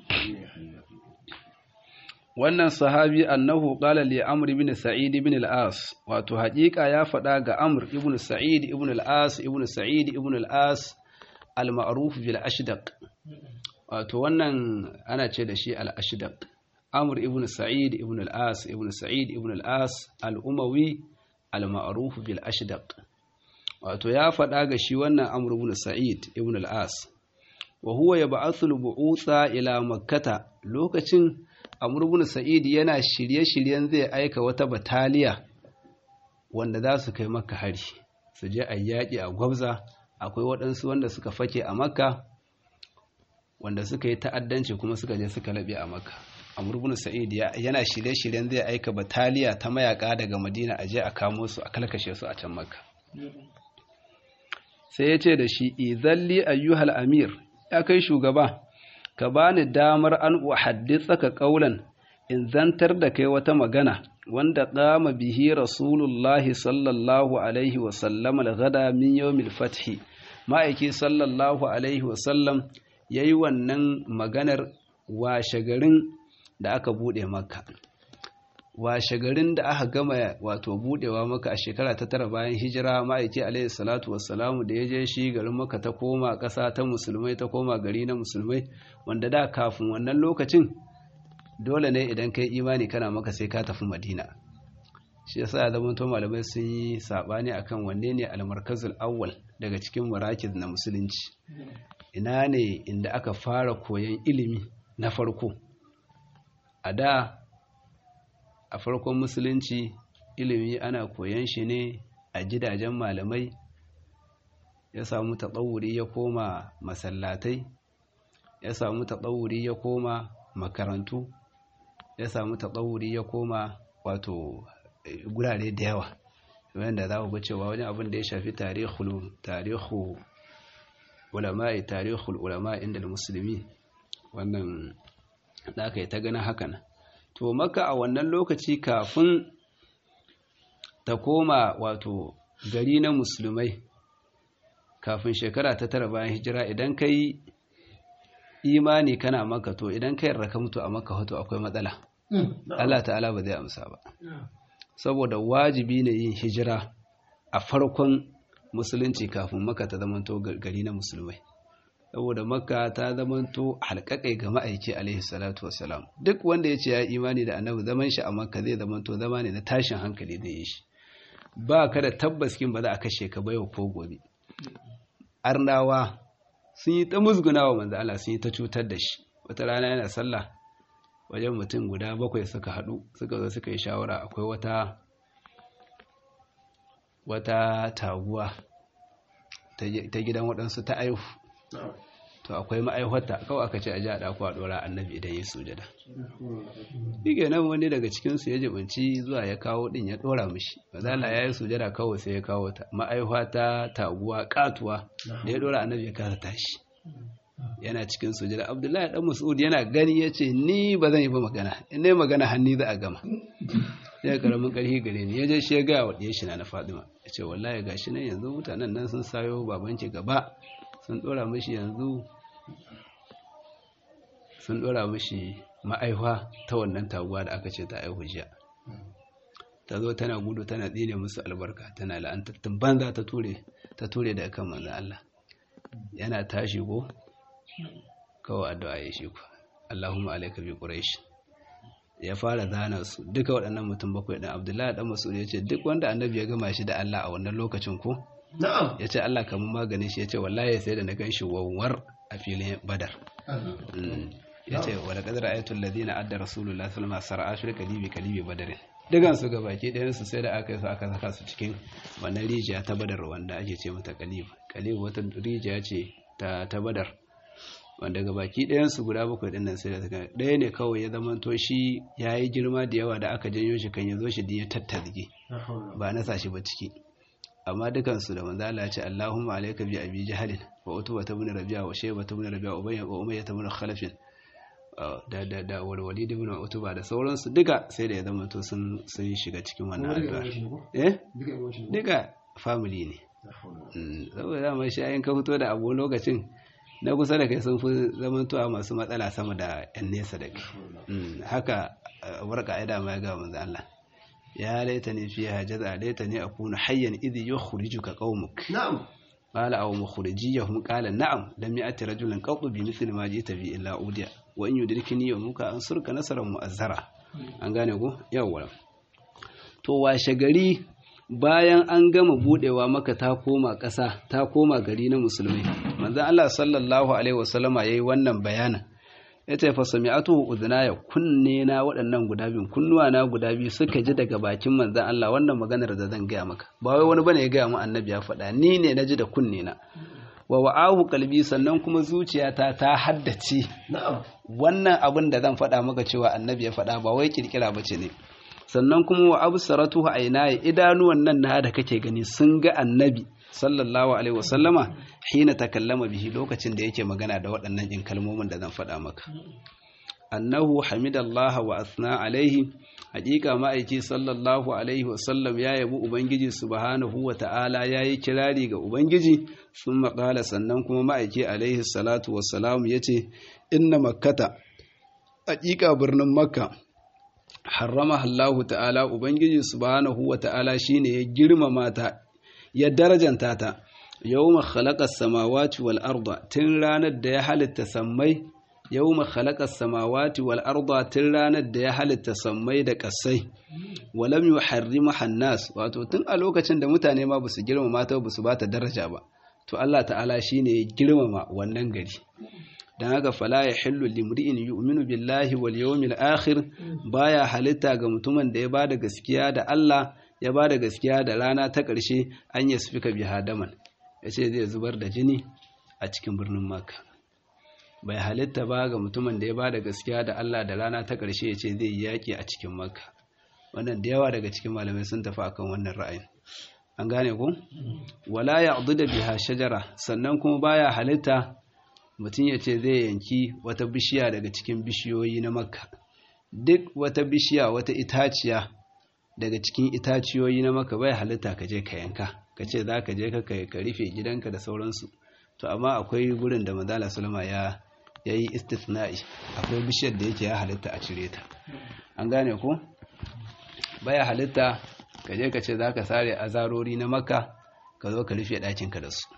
wannan sahabi annahu qala li amr ibn sa'id ibn al-as wato haƙiƙa ya faɗa ga amr ibn sa'id ibn al-as ibn sa'id ibn al-as al-ma'ruf bil ashdaq wato wannan ana ce da shi al-ashdaq amr ibn sa'id ibn al-as ibn sa'id ibn al-as al-umawi al-ma'ruf bil ashdaq wato ya faɗa ga shi wannan amr ibn sa'id ibn al-as wa huwa yab'athu al-bu'utha ila makkah lokacin amr ibn sa'id yana shirye-shiryen zai aika wata bataliya wanda za su kai makka hari su je ayyaki a gwabza akwai waɗansu wanda suka fake a makka wanda suka yi ta'addanci kuma suka je suka labe a makka amr ibn sa'id yana shirye-shiryen zai aika bataliya ta mayaka daga madina aje a kamo su a kalkashe su a can makka sai ya ce da shi idhalli ayyuhal amir ya kai shugaba ka bani damar an uhaddithaka qaulan in zantar da kai wata magana wanda qama bihi rasulullahi sallallahu alaihi wa sallam al-ghada min yawmil fath ma'aiki sallallahu alaihi wa sallam yayi wannan maganar washegarin da aka bude makka washegarin da aka gama wato budewa maka a shekara ta 9 bayan hijira ma'aiki alaihi salatu wassalamu da ya je shi garin maka ta koma ƙasa ta musulmai ta koma gari na musulmai wanda da kafin wannan lokacin dole ne idan kai imani kana maka sai ka tafi madina shi yasa ya zama to malamai sun yi sabani akan wanne ne al-markazul awwal daga cikin marakiz na musulunci ina ne inda aka fara koyon ilimi na farko a da a farkon musulunci ilimi ana koyon shi ne a gidajen malamai ya samu taɗawuri ya koma masallatai ya samu taɗawuri ya koma makarantu ya samu taɗawuri ya koma wato gurare da yawa wanda za ku ga cewa wajen abin da ya shafi tarihul ulama inda musulmi wannan da aka yi ta ganin hakan to maka a wannan lokaci kafin ta koma wato gari na musulmai kafin shekara ta 9 bayan hijira idan kai imani kana maka to idan kai raka mutu a maka hoto akwai matsala Allah ta'ala ba zai amsa ba saboda wajibi ne yin hijira a farkon musulunci kafin maka ta zamanto gari na musulmai saboda makka ta zamanto halƙaƙai ga ma'aiki alaihi salatu wassalam duk wanda ya ce ya imani da annabi zaman shi a makka zai zamanto zama ne na tashin hankali da yi shi ba ka da tabbaskin ba za a kashe ka bayo ko gobe arnawa sun yi ta musgunawa manzo Allah sun yi ta cutar da shi wata rana yana sallah wajen mutum guda 7 suka haɗu suka zo suka yi shawara akwai wata taguwa ta gidan waɗansu ta aihu to akwai ma'aihwata kawai aka ce a ji a ɗaku a ɗora annabi idan ya sujada ɗige nan wani daga cikinsu ya jibinci zuwa ya kawo ɗin ya ɗora mishi mazala ya yi sujada kawai sai ya kawo ta ma'aihwata taguwa ƙatuwa da ya ɗora annabi ya kasa tashi yana cikin sujada abdullahi dan mas'ud yana gani ya ce ni ba zan yi ba magana in ne magana hannu za a gama ya karamin ƙarfi gare ni ya je shi ya gaya wa ɗaya shi na Fatima ya ce wallahi gashi nan yanzu mutanen nan sun sayo babanki gaba sun ɗora mishi yanzu sun ɗora mishi ma'aihwa ta wannan taguwa da aka ce ta aihu jiya ta zo tana gudu tana tsine musu albarka tana la'antattun banza ta ture da kan manzan Allah yana tashi ko kawai addu'a ya shi ku Allahumma alayka bi quraish ya fara zana su duka waɗannan mutum 7 ɗin Abdullahi dan Mas'ud ya ce duk wanda annabi ya gama shi da Allah a wannan lokacin ko na'am ya ce Allah kamun maganin shi ya ce wallahi sai da na gan shi wawar a filin Badar ya ce wa laqad ra'aytu alladhina adda rasulullahi sallallahu alaihi wasallam sar'a fi kalibi badarin dukan su gabaki ɗayan su sai da aka yi su aka saka su cikin wannan rijiya ta Badar wanda ake ce mata kalib wata rijiya ce ta Badar wanda gabaki ɗayan su guda 7 ɗin nan sai da suka ɗaya ne kawai ya zama to shi yayi girma da yawa da aka janyo shi kan yazo shi din ya tattarge ba na sa shi ba ciki amma dukan su da manzo Allah ya ce Allahumma alayka bi abi jahl wa utba ibn rabi'a wa shayba ibn rabi'a wa umayyah ibn khalaf da walwalid ibn utba da sauransu duka sai da ya zama to sun shiga cikin wannan addu'a duka family ne saboda mai shi ayin ka fito da abu lokacin na kusa da kai sun fi zamantowa masu matsala sama da yan nesa da kai haka warka ya dama ya ga manzo Allah ya laitani fiha jaza laitani akunu hayyan idh yukhrijuka qaumuk na'am qala aw mukhrijiyahum qala na'am lam ya'ti rajulun qattu bi mithli ma ji'ta bi illa udiya wa in yudrikni yawmuka ansurka nasran mu'azzara an gane ko yawa to washe gari bayan an gama budewa maka ta koma ƙasa ta koma gari na musulmai manzon Allah sallallahu alaihi wasallama yayi wannan bayanin yace fa sami'atuhu udhnaya kunne na waɗannan guda biyu kunnuwa na guda biyu suka ji daga bakin manzon Allah wannan maganar da zan gaya maka ba wai wani bane ya gaya mu annabi ya faɗa ni ne naji da kunne na wa wa'ahu qalbi sannan kuma zuciyata ta haddace wannan abin da zan faɗa maka cewa annabi ya faɗa ba wai kirkira bace ne sannan kuma wa absaratuhu aynaye idanuwan nan na da kake gani sun ga annabi sallallahu alaihi wasallama hina takallama bihi lokacin da yake magana da waɗannan jin kalmomin da zan faɗa maka annahu hamidallahi wa asna alaihi haƙiƙa ma'aiki sallallahu alaihi wasallam ya yabi ubangiji subhanahu wa ta'ala yayi kirari ga ubangiji sun maƙala sannan kuma ma'aiki alaihi salatu wassalamu yace inna makkata haƙiƙa birnin makka harramaha Allah ta'ala ubangiji subhanahu wa ta'ala shine ya girmama ta ya darajanta ta yawma khalaqas samawati wal arda tun ranar da ya halitta sammai yawma khalaqas samawati wal arda tun ranar da ya halitta sammai da kasai walam yuharrimaha an-nas wato tun a lokacin da mutane ma basu girmama ta basu bata daraja ba to Allah ta'ala shine ya girmama wannan gari dan haka fala yahillu limri'in yu'minu billahi wal yawmil akhir baya halitta ga mutumin da ya bada gaskiya da Allah ya bada gaskiya da rana ta ƙarshe an yasfika bihadaman yace zai zubar da jini a cikin birnin Makka bai halitta ba ga mutumin da ya bada gaskiya da Allah da rana ta ƙarshe yace zai yi yaki a cikin Makka wannan da yawa daga cikin malamai sun tafi akan wannan ra'ayin an gane ko wala ya'dudu biha shajara sannan kuma baya halitta mutum ya ce zai yanki wata bishiya daga cikin bishiyoyi na Makka duk wata bishiya wata itaciya daga cikin itaciyoyi na Makka bai halitta ka je ka yanka ka ce za ka je ka rufe gidanka da sauransu to amma akwai gurin da manzala sallama ya yi istithna'i akwai bishiyar da yake ya halitta a cire ta an gane ko baya halitta ka je ka ce za ka sare azarori na Makka ka zo ka rufe ɗakinka da su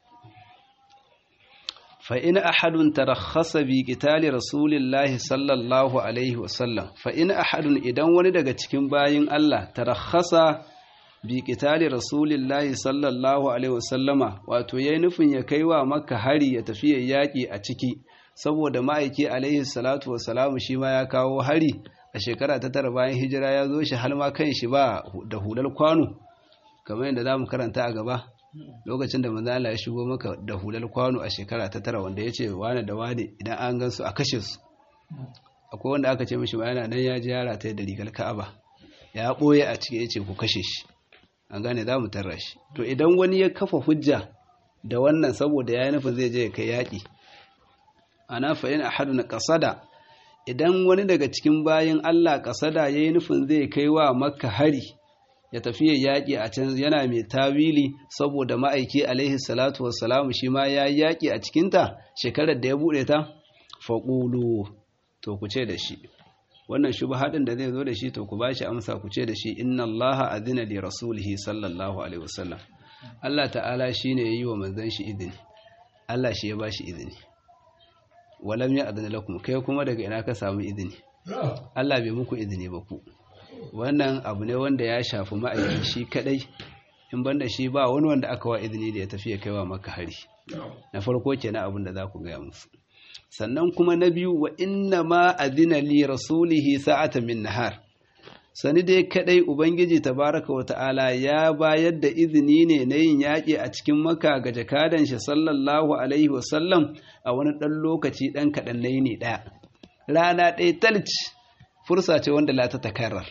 فإن أحد ترخص بقتال رسول الله صلى الله عليه وسلم فإن أحد إذن wani daga cikin bayin Allah tarakhasa bi qitali rasulillahi sallallahu alaihi wasallama wato yayin nufin ya kaiwa Makka hari ya tafi yaki a ciki saboda ma'aiki alaihi salatu wassalamu shi ma ya kawo hari a shekara ta 9 bayan hijira ya zo shi har ma kan shi ba da hular kwano kamar yadda zamu karanta a gaba lokacin da manzo Allah ya shigo maka da hular kwano a shekara ta 9 wanda yace wane da wane idan an gansu a kashe su akwai wanda aka ce mishi bayana nan ya ji yara ta da rigar Ka'aba ya boye a cikin yace ku kashe shi an gane zamu tarra shi to idan wani ya kafa hujja da wannan saboda yayin nufin zai je ya kai yaki ana fa in ahadun qasada idan wani daga cikin bayin Allah qasada yayin nufin zai kai wa Makka hari ya tafi yaƙi a can yana mai tawili saboda ma'aiki alaihi salatu wassalamu shi ma ya yaƙi a cikinta shekarar da ya buɗe ta faƙulu to ku ce da shi wannan shubha din da zai zo da shi to ku bashi amsa ku ce da shi inna allaha adina li rasulihi sallallahu alaihi wasallam Allah ta'ala shine yayi wa manzon shi izini Allah shi ya bashi izini walam ya adana lakum kai kuma daga ina ka samu izini Allah bai muku izini ba ku wannan abu ne wanda ya shafi ma'aikin shi kadai in banda shi ba wani wanda aka wa izini da ya tafi ya kaiwa maka hari na farko kenan abin da za ku gaya musu sannan kuma na biyu wa inna ma adina li rasulihi sa'atan min nahar sani dai kadai ubangiji tabaraka wa ta'ala ya bayar da izini ne na yin yaƙi a cikin maka ga jakadan shi sallallahu alaihi wa sallam a wani dan lokaci dan kadan na yini daya rana ɗaya talci fursa ce wanda la ta takarrar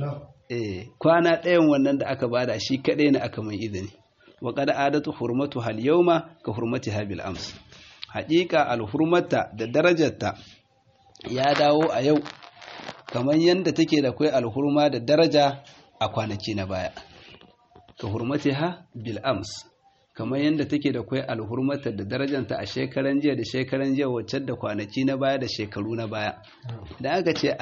kwana ɗayan wannan da aka bada shi kaɗai ne aka mai izini wa qad adatu hurmatu hal yawma ka hurmati habil ams haƙiƙa alhurmata da darajarta ya dawo a yau kamar yanda take da kai alhurma da daraja a kwanaki na baya ka hurmati ha bil ams kamar yanda take da kai alhurmata da darajanta a shekaran jiya da shekaran jiya wacce da kwanaki na baya da shekaru na baya da aka ce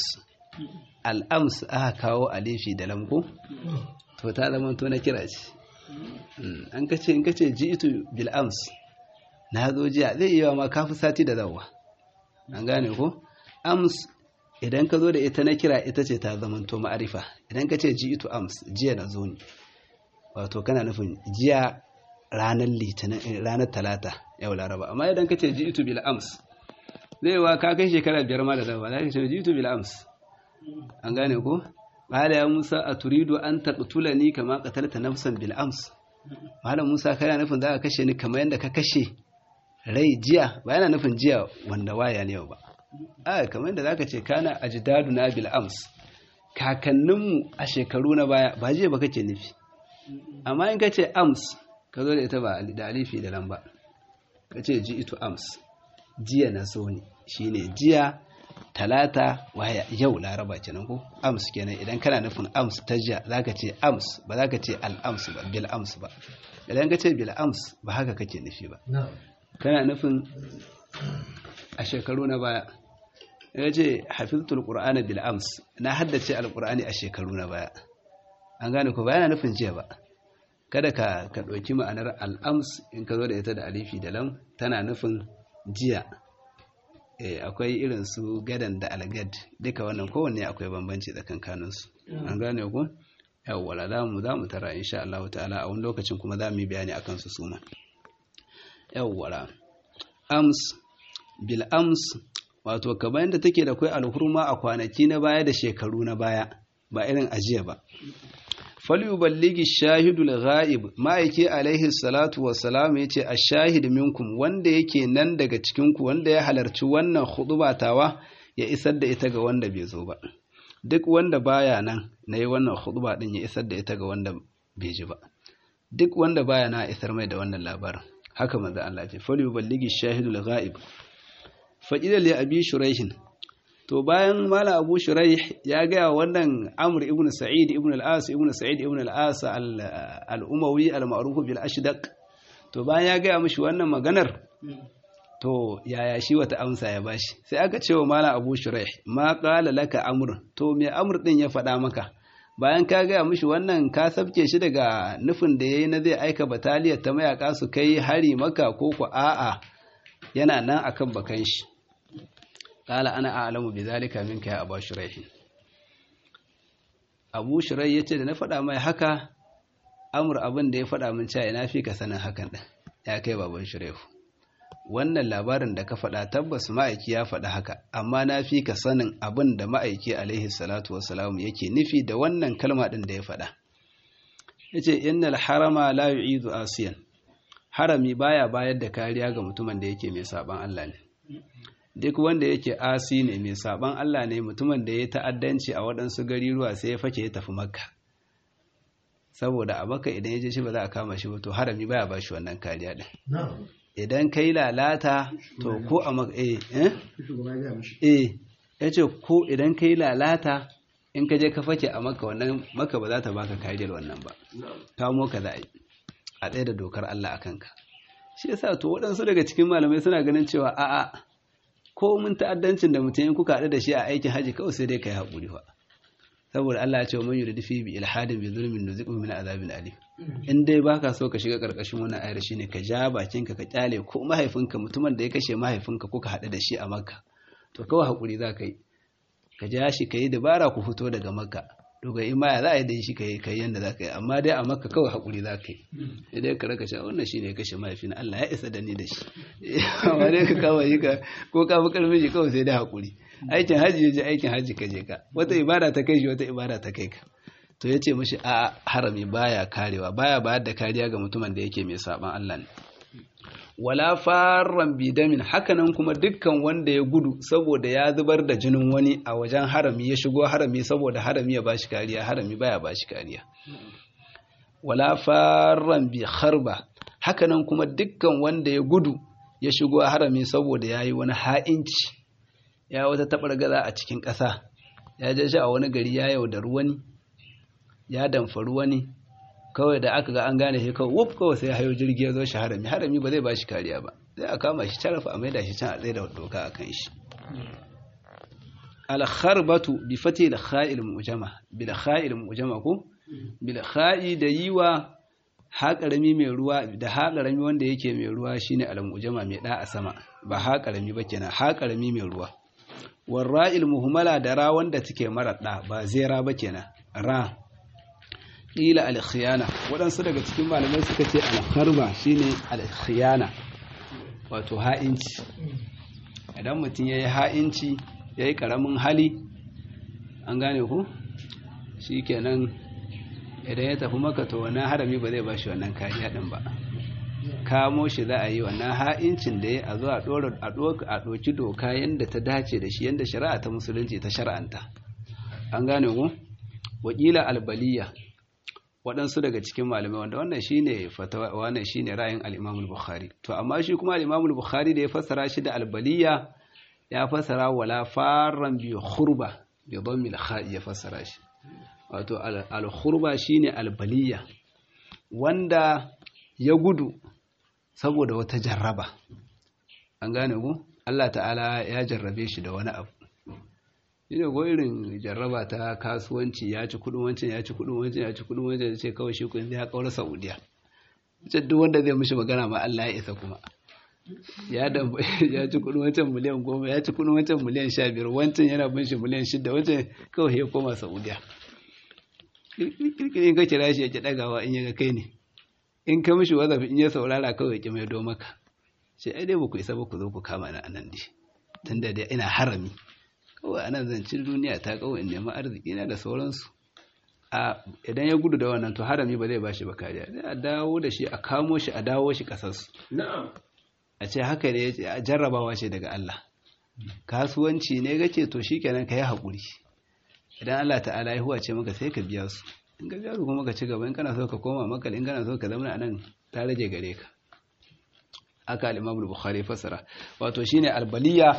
al'ams aka kawo alifi da lamko to ta zama to na kira ce in ka ce ji'itu bil ams na zo jiya zai iya ma kafi sati da zawa an gane ko ams idan ka zo da ita na kira ita ce ta zama to ma'arifa idan ka ce ji'itu ams jiya na zo ne wato kana nufin jiya ranar litinin ranar talata yau laraba amma idan ka ce ji'itu bil ams zai wa ka kai shekara 5 ma da zawa za ka ce ji'itu bil ams an gane ko qala ya musa aturidu an taqtulani kama qatalta nafsan bil ams malam musa kana nufin za ka kashe ni kamar yanda ka kashe rai jiya ba yana nufin jiya wanda waya ne ba a kamar yanda zaka ce kana ajdaduna bil ams kakanninmu a shekaru na baya ba jiya ba kake nufi amma in kace ams ka zo da ita ba da alifi da lamba kace ji ito ams jiya na so ne shine jiya talata waya yau laraba kenan ko ams kenan idan kana nufin ams ta jiya zaka ce ams ba zaka ce al ams ba bil ams ba idan ka ce bil ams ba haka kake nufi ba kana nufin a shekaru na baya ya ce hafiztul qur'ana bil ams na haddace alqur'ani a shekaru na baya an gane ko ba yana nufin jiya ba kada ka ɗauki ma'anar al'ams in ka zo da ita da alifi da lam tana nufin jiya akwai irin su gadan da algad duka wannan kowanne akwai bambanci tsakankaninsu an gane ku yawwala za mu tara insha Allah ta'ala a wani lokacin kuma za mu yi bayani akan su suma yawwala ams bil ams wato kamar yadda take da kai alhurma a kwanaki na baya da shekaru na baya ba irin ajiya ba falyuballigi shahidul ghaib ma'aiki alaihi salatu wassalam yace ash-shahid minkum wanda yake nan daga cikin ku wanda ya halarci wannan khutba tawa ya isar da ita ga wanda bai zo ba duk wanda baya nan nayi wannan khutba din ya isar da ita ga wanda bai ji ba duk wanda baya na isar mai da wannan labarin haka manzo Allah ce falyuballigi shahidul ghaib fa ila li abi shuraihin to bayan mala abu shuraih ya gaya wannan amr ibn sa'id ibn al-as ibn sa'id ibn al-as al-umawi al-ma'ruf bil ashdaq to bayan ya gaya mishi wannan maganar to yaya shi wata amsa ya bashi sai aka ce wa mala abu shuraih ma qala laka amr to me amr din ya faɗa maka bayan ka gaya mishi wannan ka sabke shi daga nufin da yayi na zai aika bataliyar ta mayaka su kai hari maka ko ku a'a yana nan akan bakan shi qala ana a'lamu bidhalika minka ya abu shuraih abu shuraih yace da na faɗa mai haka amur abin da ya faɗa min cewa ina fi ka sanin hakan din ya kai baban shuraih wannan labarin da ka faɗa tabbas ma'aiki ya faɗa haka, amma na fi ka sanin abin da ma'aiki alaihi salatu wassalam yake nufi da wannan kalma ɗin da ya faɗa. Yace innal harama la yu'idu asiyan, harami baya bayar da kariya ga mutumin da yake mai saban Allah ne. Duk wanda yake asi ne, mai saban Allah ne, mutumin da ya ta'addanci a waɗansu gariruwa sai ya fake ya tafi Makka, saboda a Makka idan ya je shi ba za a kama shi ba, to harami baya ba shi wannan kariya din. Idan kai lalata to ko a Makka yace ko idan kai lalata in ka je ka fake a Makka, wannan Makka ba za ta baka kariyar wannan ba, kamo ka za a tsaye da dokar Allah a kanka. Shi yasa to waɗansu daga cikin malamai suna ganin cewa a'a, ko mun ta'addancin da mutum in kuka haɗu da shi a aikin haji kawai sai dai kai haƙuri fa, saboda Allah ya ce man yuridu fi bi ilhadin bi zulmin nuziqu min azabin alim. In dai baka so ka shiga karkashin wannan ayar shine ka ja bakinka ka kyale ko mahaifinka, mutumin da ya kashe mahaifinka kuka haɗu da shi a Makka, to kawai haƙuri za ka yi, ka ja shi ka yi dabara ku fito daga Makka. Daga imaya za a yi da shi ka yi yadda za ka yi, amma dai a Makka kawai haƙuri za ka yi. Idan ka raka sha wannan shi ne kashe mahaifina, Allah ya isa da ni da shi. Amma dai ka kama yi ka ko ka fi ƙarfin shi kawai sai dai haƙuri. Aikin haji ya je aikin haji ka je ka, wata ibada ta kai shi, wata ibada ta kai ka. To ya ce mashi a harami baya karewa, baya bayar da kariya ga mutumin da yake mai saban Allah ne. Wala farran bidamin, hakanan kuma dukkan wanda ya gudu saboda ya zubar da jinin wani a wajen harami, ya shigo harami saboda harami ya bashi kariya, harami baya bashi kariya. Wala farran bi kharba, hakanan kuma dukkan wanda ya gudu ya shigo harami saboda yayi wani ha'inci, ya wata tabargaza a cikin ƙasa, ya je shi a wani gari ya yaudari wani, ya damfari wani, kawai da aka ga an gane shi kawai wuf kawai sai hayo jirgi ya zo shi harami ba zai ba shi kariya ba, sai a kama shi tarafa a maida shi can a tsaye da doka a kan shi. Al-kharbatu bi fati al-kha'il mu'jama, bil kha'il mu'jama ko bil kha'i da yiwa haƙarami mai ruwa, da haƙarami wanda yake mai ruwa shine al-mu'jama mai da a sama, ba haƙarami ba kenan, haƙarami mai ruwa. War ra'il muhmala da ra wanda take mara da, ba zera ba kenan, ra. Ƙila al-khiyana, waɗansu daga cikin malamai suka ce al-kharba shine al-khiyana, wato ha'inci. Idan mutum yayi ha'inci, yayi karamin hali, an gane ku, shikenan idan ya tafi Makka to wannan harami ba zai bashi wannan kariya din ba, kamo shi za a yi. Wannan ha'incin da ya a zo a ɗauki doka yadda ta dace da shi, yadda shari'a ta musulunci ta shar'anta, an gane ku. Wakila albaliya, waɗansu daga cikin malamai wanda wannan shine fatawa, wannan shine ra'ayin al-Imam al-Bukhari. To amma shi kuma al-Imam al-Bukhari da ya fassara shi da albaliya, ya fassara wala farran bi khurba bi dhammi al-kha'i, ya fassara shi. Wato al-khurba shine albaliya, wanda ya gudu saboda wata jarraba, an gane ku. Allah ta'ala ya jarrabe shi da wani abu, shine ko irin jarraba ta kasuwanci, ya ci kudin wancan, ya ci kudin wancan, ya ci kudin wancan, sai kawai shi kun ya kaura Saudiya. Ce duk wanda zai mishi magana ma Allah ya isa kuma. Ya ci kudin wancan miliyan 10, ya ci kudin wancan miliyan 15, wancan yana bin shi miliyan 6, wancan kawai ya koma Saudiya. Kirkirin ka kira shi ya ki dagawa in ya ga kai ne. In ka mishi wazafi in ya saurara kawai ya ki mai do maka. Sai ai dai ba ku isa ba ku zo ku kama na anan dai. Tunda dai ina harami. Kawai ana zancin duniya ta kawai neman arziki na da sauransu. Idan ya gudu da wannan to harami ba zai bashi ba kariya, sai a dawo da shi, a kamo shi, a dawo shi kasarsu. A ce haka ne, jarrabawa ce daga Allah. Kasuwanci ne gace to shikenan ka yi haƙuri. Idan Allah ta'ala ya huwace maka sai ka biya su. In ka biya su kuma ka ci gaba, in kana so ka koma Makka, in kana so ka zama anan, ta rage gare ka. Haka al-Imam al-Bukhari fasara. Wato shine albaliya.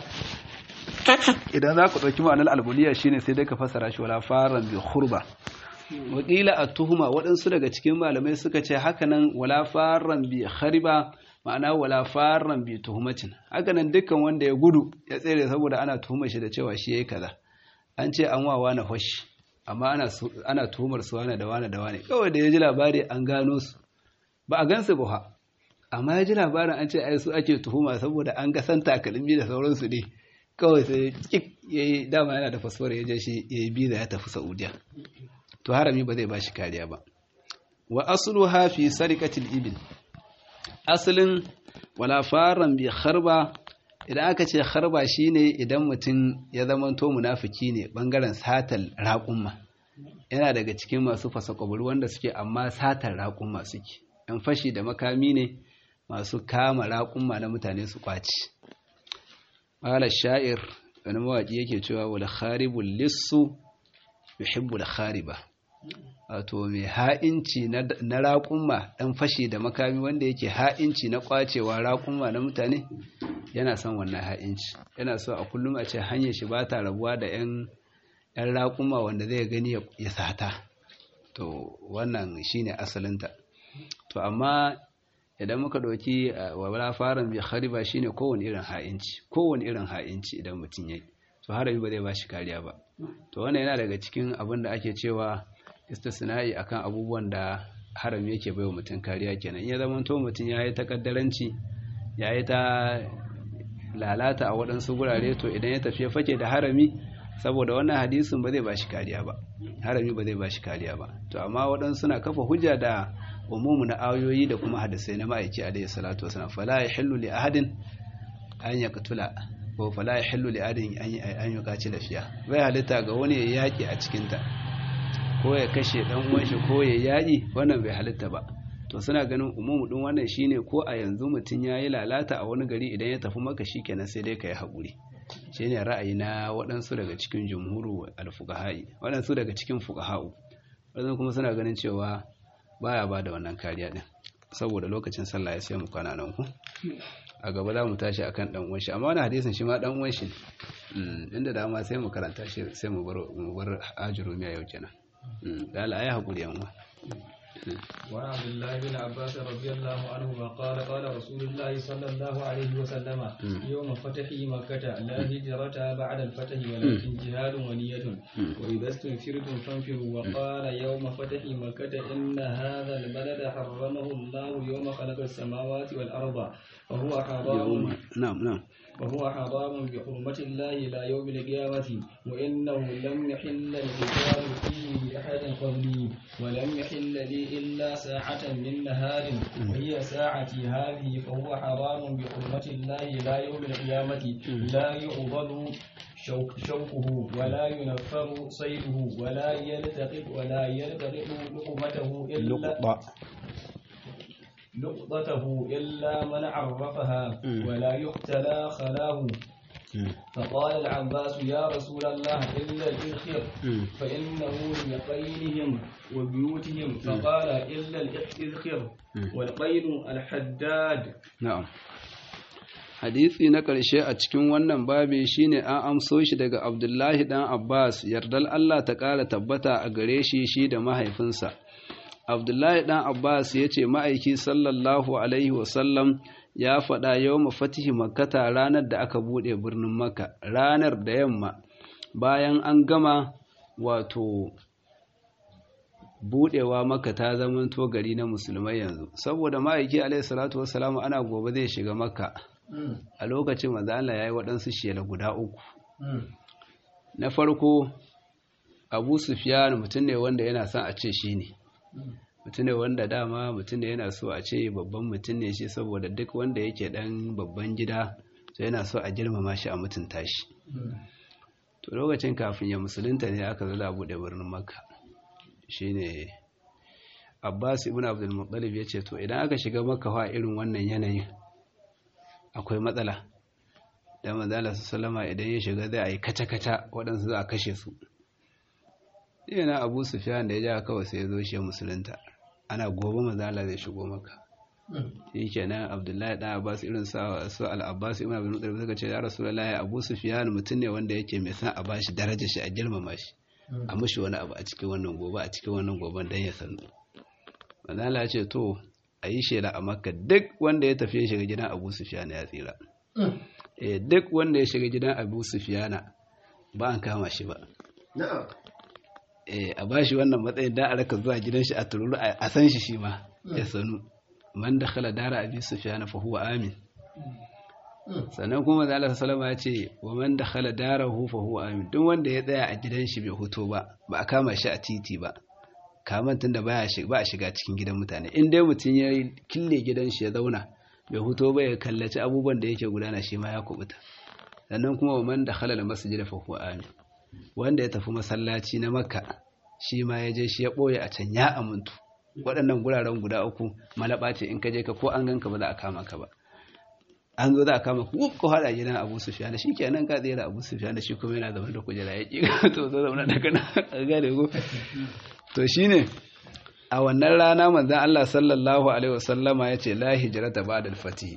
Idan za ku ɗauki ma'anar albaliya shine sai dai ka fasara shi wala faran bi khurba. Wakila at-tuhuma, waɗansu daga cikin malamai suka ce hakanan wala faran bi khariba, ma'ana wala faran bi tuhumatin. Hakanan dukkan wanda ya gudu ya tsere saboda ana tuhumar shi da cewa shi yayi kaza. An ce an wawa na fashi, amma ana tuhumar su wane da wane da wane. Kawai da ya ji labari an gano su, ba a gansu ba, amma ya ji labarin an ce ai su ake tuhuma saboda an ga san takalmi da sauransu ne. Kawai sai ya yi, dama yana da fasfora, ya je shi ya yi biza ya tafi Saudiya. To harami ba zai ba shi kariya ba. Wa asluha fi sarikatil ibil, asalin wala faran bi kharba idan aka ce kharba shine idan mutum ya zamanto munafiki ne bangaren satal raƙumma yana daga cikin masu fasa kwaburi wanda suke amma satar raƙumma suke yan fashi da makami ne masu kama raƙumma na mutane su kwaci qala sha'ir wani mawaƙi yake cewa wal kharibul lissu yuhibbul khariba wato mai ha'inci na raƙumma ɗan fashi da makami wanda yake ha'inci na ƙwacewa raƙumma na mutane yana son wannan ha'inci yana so a kullum a ce hanyar shi ba ta rabuwa da 'yan raƙumma wanda zai gani ya sata to wannan shine asalinta to amma idan muka ɗauki wala faran bi khariba shine kowane irin ha'inci idan mutum yayi to harami ba zai ba shi kariya ba to wannan yana daga cikin abin da ake cewa istisna'i akan abubuwan da harami yake baiwa mutum kariya kenan ya zama to mutum yayi takaddaranci yayi ta lalata a waɗansu gurare to idan ya tafi fake da harami saboda wannan hadisin ba zai bashi kariya ba harami ba zai bashi kariya ba to amma waɗansu suna kafa hujja da umumu na ayoyi da kuma hadisai na ma'aiki alayhi salatu wasallam fala yahillu li ahadin an yaqtula ko fala yahillu li ahadin an yuqatila fiha bai halitta ga wani ya yaki a cikin ta ko ya kashe dan uwan shi ko ya yaƙi wannan bai halitta ba to suna ganin umumu din wannan shine ko a yanzu mutun yayi lalata a wani gari idan ya tafi maka shikenan sai dai kai hakuri shine ra'ayi na waɗansu daga cikin jumhuru al-fuqaha'i waɗansu daga cikin fuqaha'u waɗansu kuma suna ganin cewa baya bada wannan kariya din saboda lokacin sallah ya sai mu kwana nan ku a gaba za mu tashi akan dan uwan shi amma wannan hadisin shi ma dan uwan shi inda dama sai mu karanta shi sai mu bar ajrumiya yau kenan قال آية أقول يا أمه وعن عبد الله بن عباس رضي الله عنهما قال قال رسول الله صلى الله عليه وسلم يوم فتح مكة لا هجرة بعد الفتح ولكن جهاد ونية وإذا استنفرتم فانفروا وقال يوم فتح مكة إن هذا البلد حرمه الله يوم خلق السماوات والأرض وهو حرام وهو حرام بحرمة الله إلى يوم القيامة وإنه لم يحل القتال فيه لأحد قبلي ولم يحل لي إلا ساعة من نهار وهي ساعتي هذه فهو حرام بحرمة الله إلى يوم القيامة لا يعضد شوكه ولا ينفر صيده ولا يلتقط لقطته إلا من عرفها ولا يقتلى خلاه فقال العباس يا رسول الله إلا الإذخر فإنه لقينهم وبيوتهم فقال إلا الإذخر والقين الحداد نعم hadisi na ƙarshe a cikin wannan babi shine an amso shi daga Abdullahi dan Abbas yardal Allah ta ƙara tabbata a gare shi da mahaifinsa Abdullahi dan Abbas ya ce ma'aiki sallallahu alaihi wasallam ya faɗa yau mafatihi makkata ranar da aka buɗe birnin Makka ranar da yamma bayan an gama wato buɗewa Makka ta zamanto gari na musulmai yanzu saboda ma'aiki alaihi salatu wassalamu ana gobe zai shiga Makka a lokacin manzo Allah yayi waɗansu shela guda uku na farko Abu Sufyan mutum ne wanda yana son a ce shi ne mutum ne wanda dama mutum ne yana so a ce babban mutum ne shi saboda duk wanda yake dan babban gida to yana so a girmama shi a mutunta shi to lokacin kafin ya musulunta ne aka zala bude birnin Makka shine Abbas ibn Abdul Muttalib yace to idan aka shiga Makka fa irin wannan yanayin akwai matsala da manzo Allah sallama idan ya shiga zai yi kaca-kaca waɗansu za a kashe su yana Abu Sufyan da ya ja kawai sai ya zo shi musulunta ana gobe manzo Allah zai shigo Makka shikenan Abdullahi dan Abbas irin su al-Abbas ibn Abdul Muttalib suka ce ya Rasulullahi Abu Sufyan mutum ne wanda yake mai san a bashi darajar shi a girmama shi a mushi wani abu a cikin wannan goben dan ya sanu manzo Allah ya ce to a yi shela a Makka duk wanda ya tafi shiga gidan Abu Sufyan ya tsira duk wanda ya shiga gidan Abu Sufyan ba an kama shi ba a bashi wannan matsayin da a raka zuwa gidan shi a tururu a san shi ma ya sanu man dakhala dara Abi Sufyan fa huwa amin sannan kuma da Allah sallama ya ce wa man dakhala darahu fa huwa amin duk wanda ya tsaya a gidan shi bai huto ba a kama shi a titi ba kaman tunda ba a shiga cikin gidan mutane in dai mutum ya kille gidan shi ya zauna bai huto ba ya kallaci abubuwan da yake gudana shi ma ya kubuta. Sannan kuma wa man dakhala al-masjid fa huwa amin, wanda ya tafi masallaci na Makka shi ma ya je shi ya boye a can ya amuntu. Waɗannan guraren guda uku malaba ce, in ka je ka ko an ganka ba za a kama ka ba. An zo za a kama ku ko hada gidan Abu Sufyan, shi kenan ka tsira Abu Sufyan, shi kuma yana zama da kujera ya ki to zo zauna da kana gane ko. To shine a wannan rana manzon Allah sallallahu alaihi wasallama yace la hijrata ba'da al-fatih.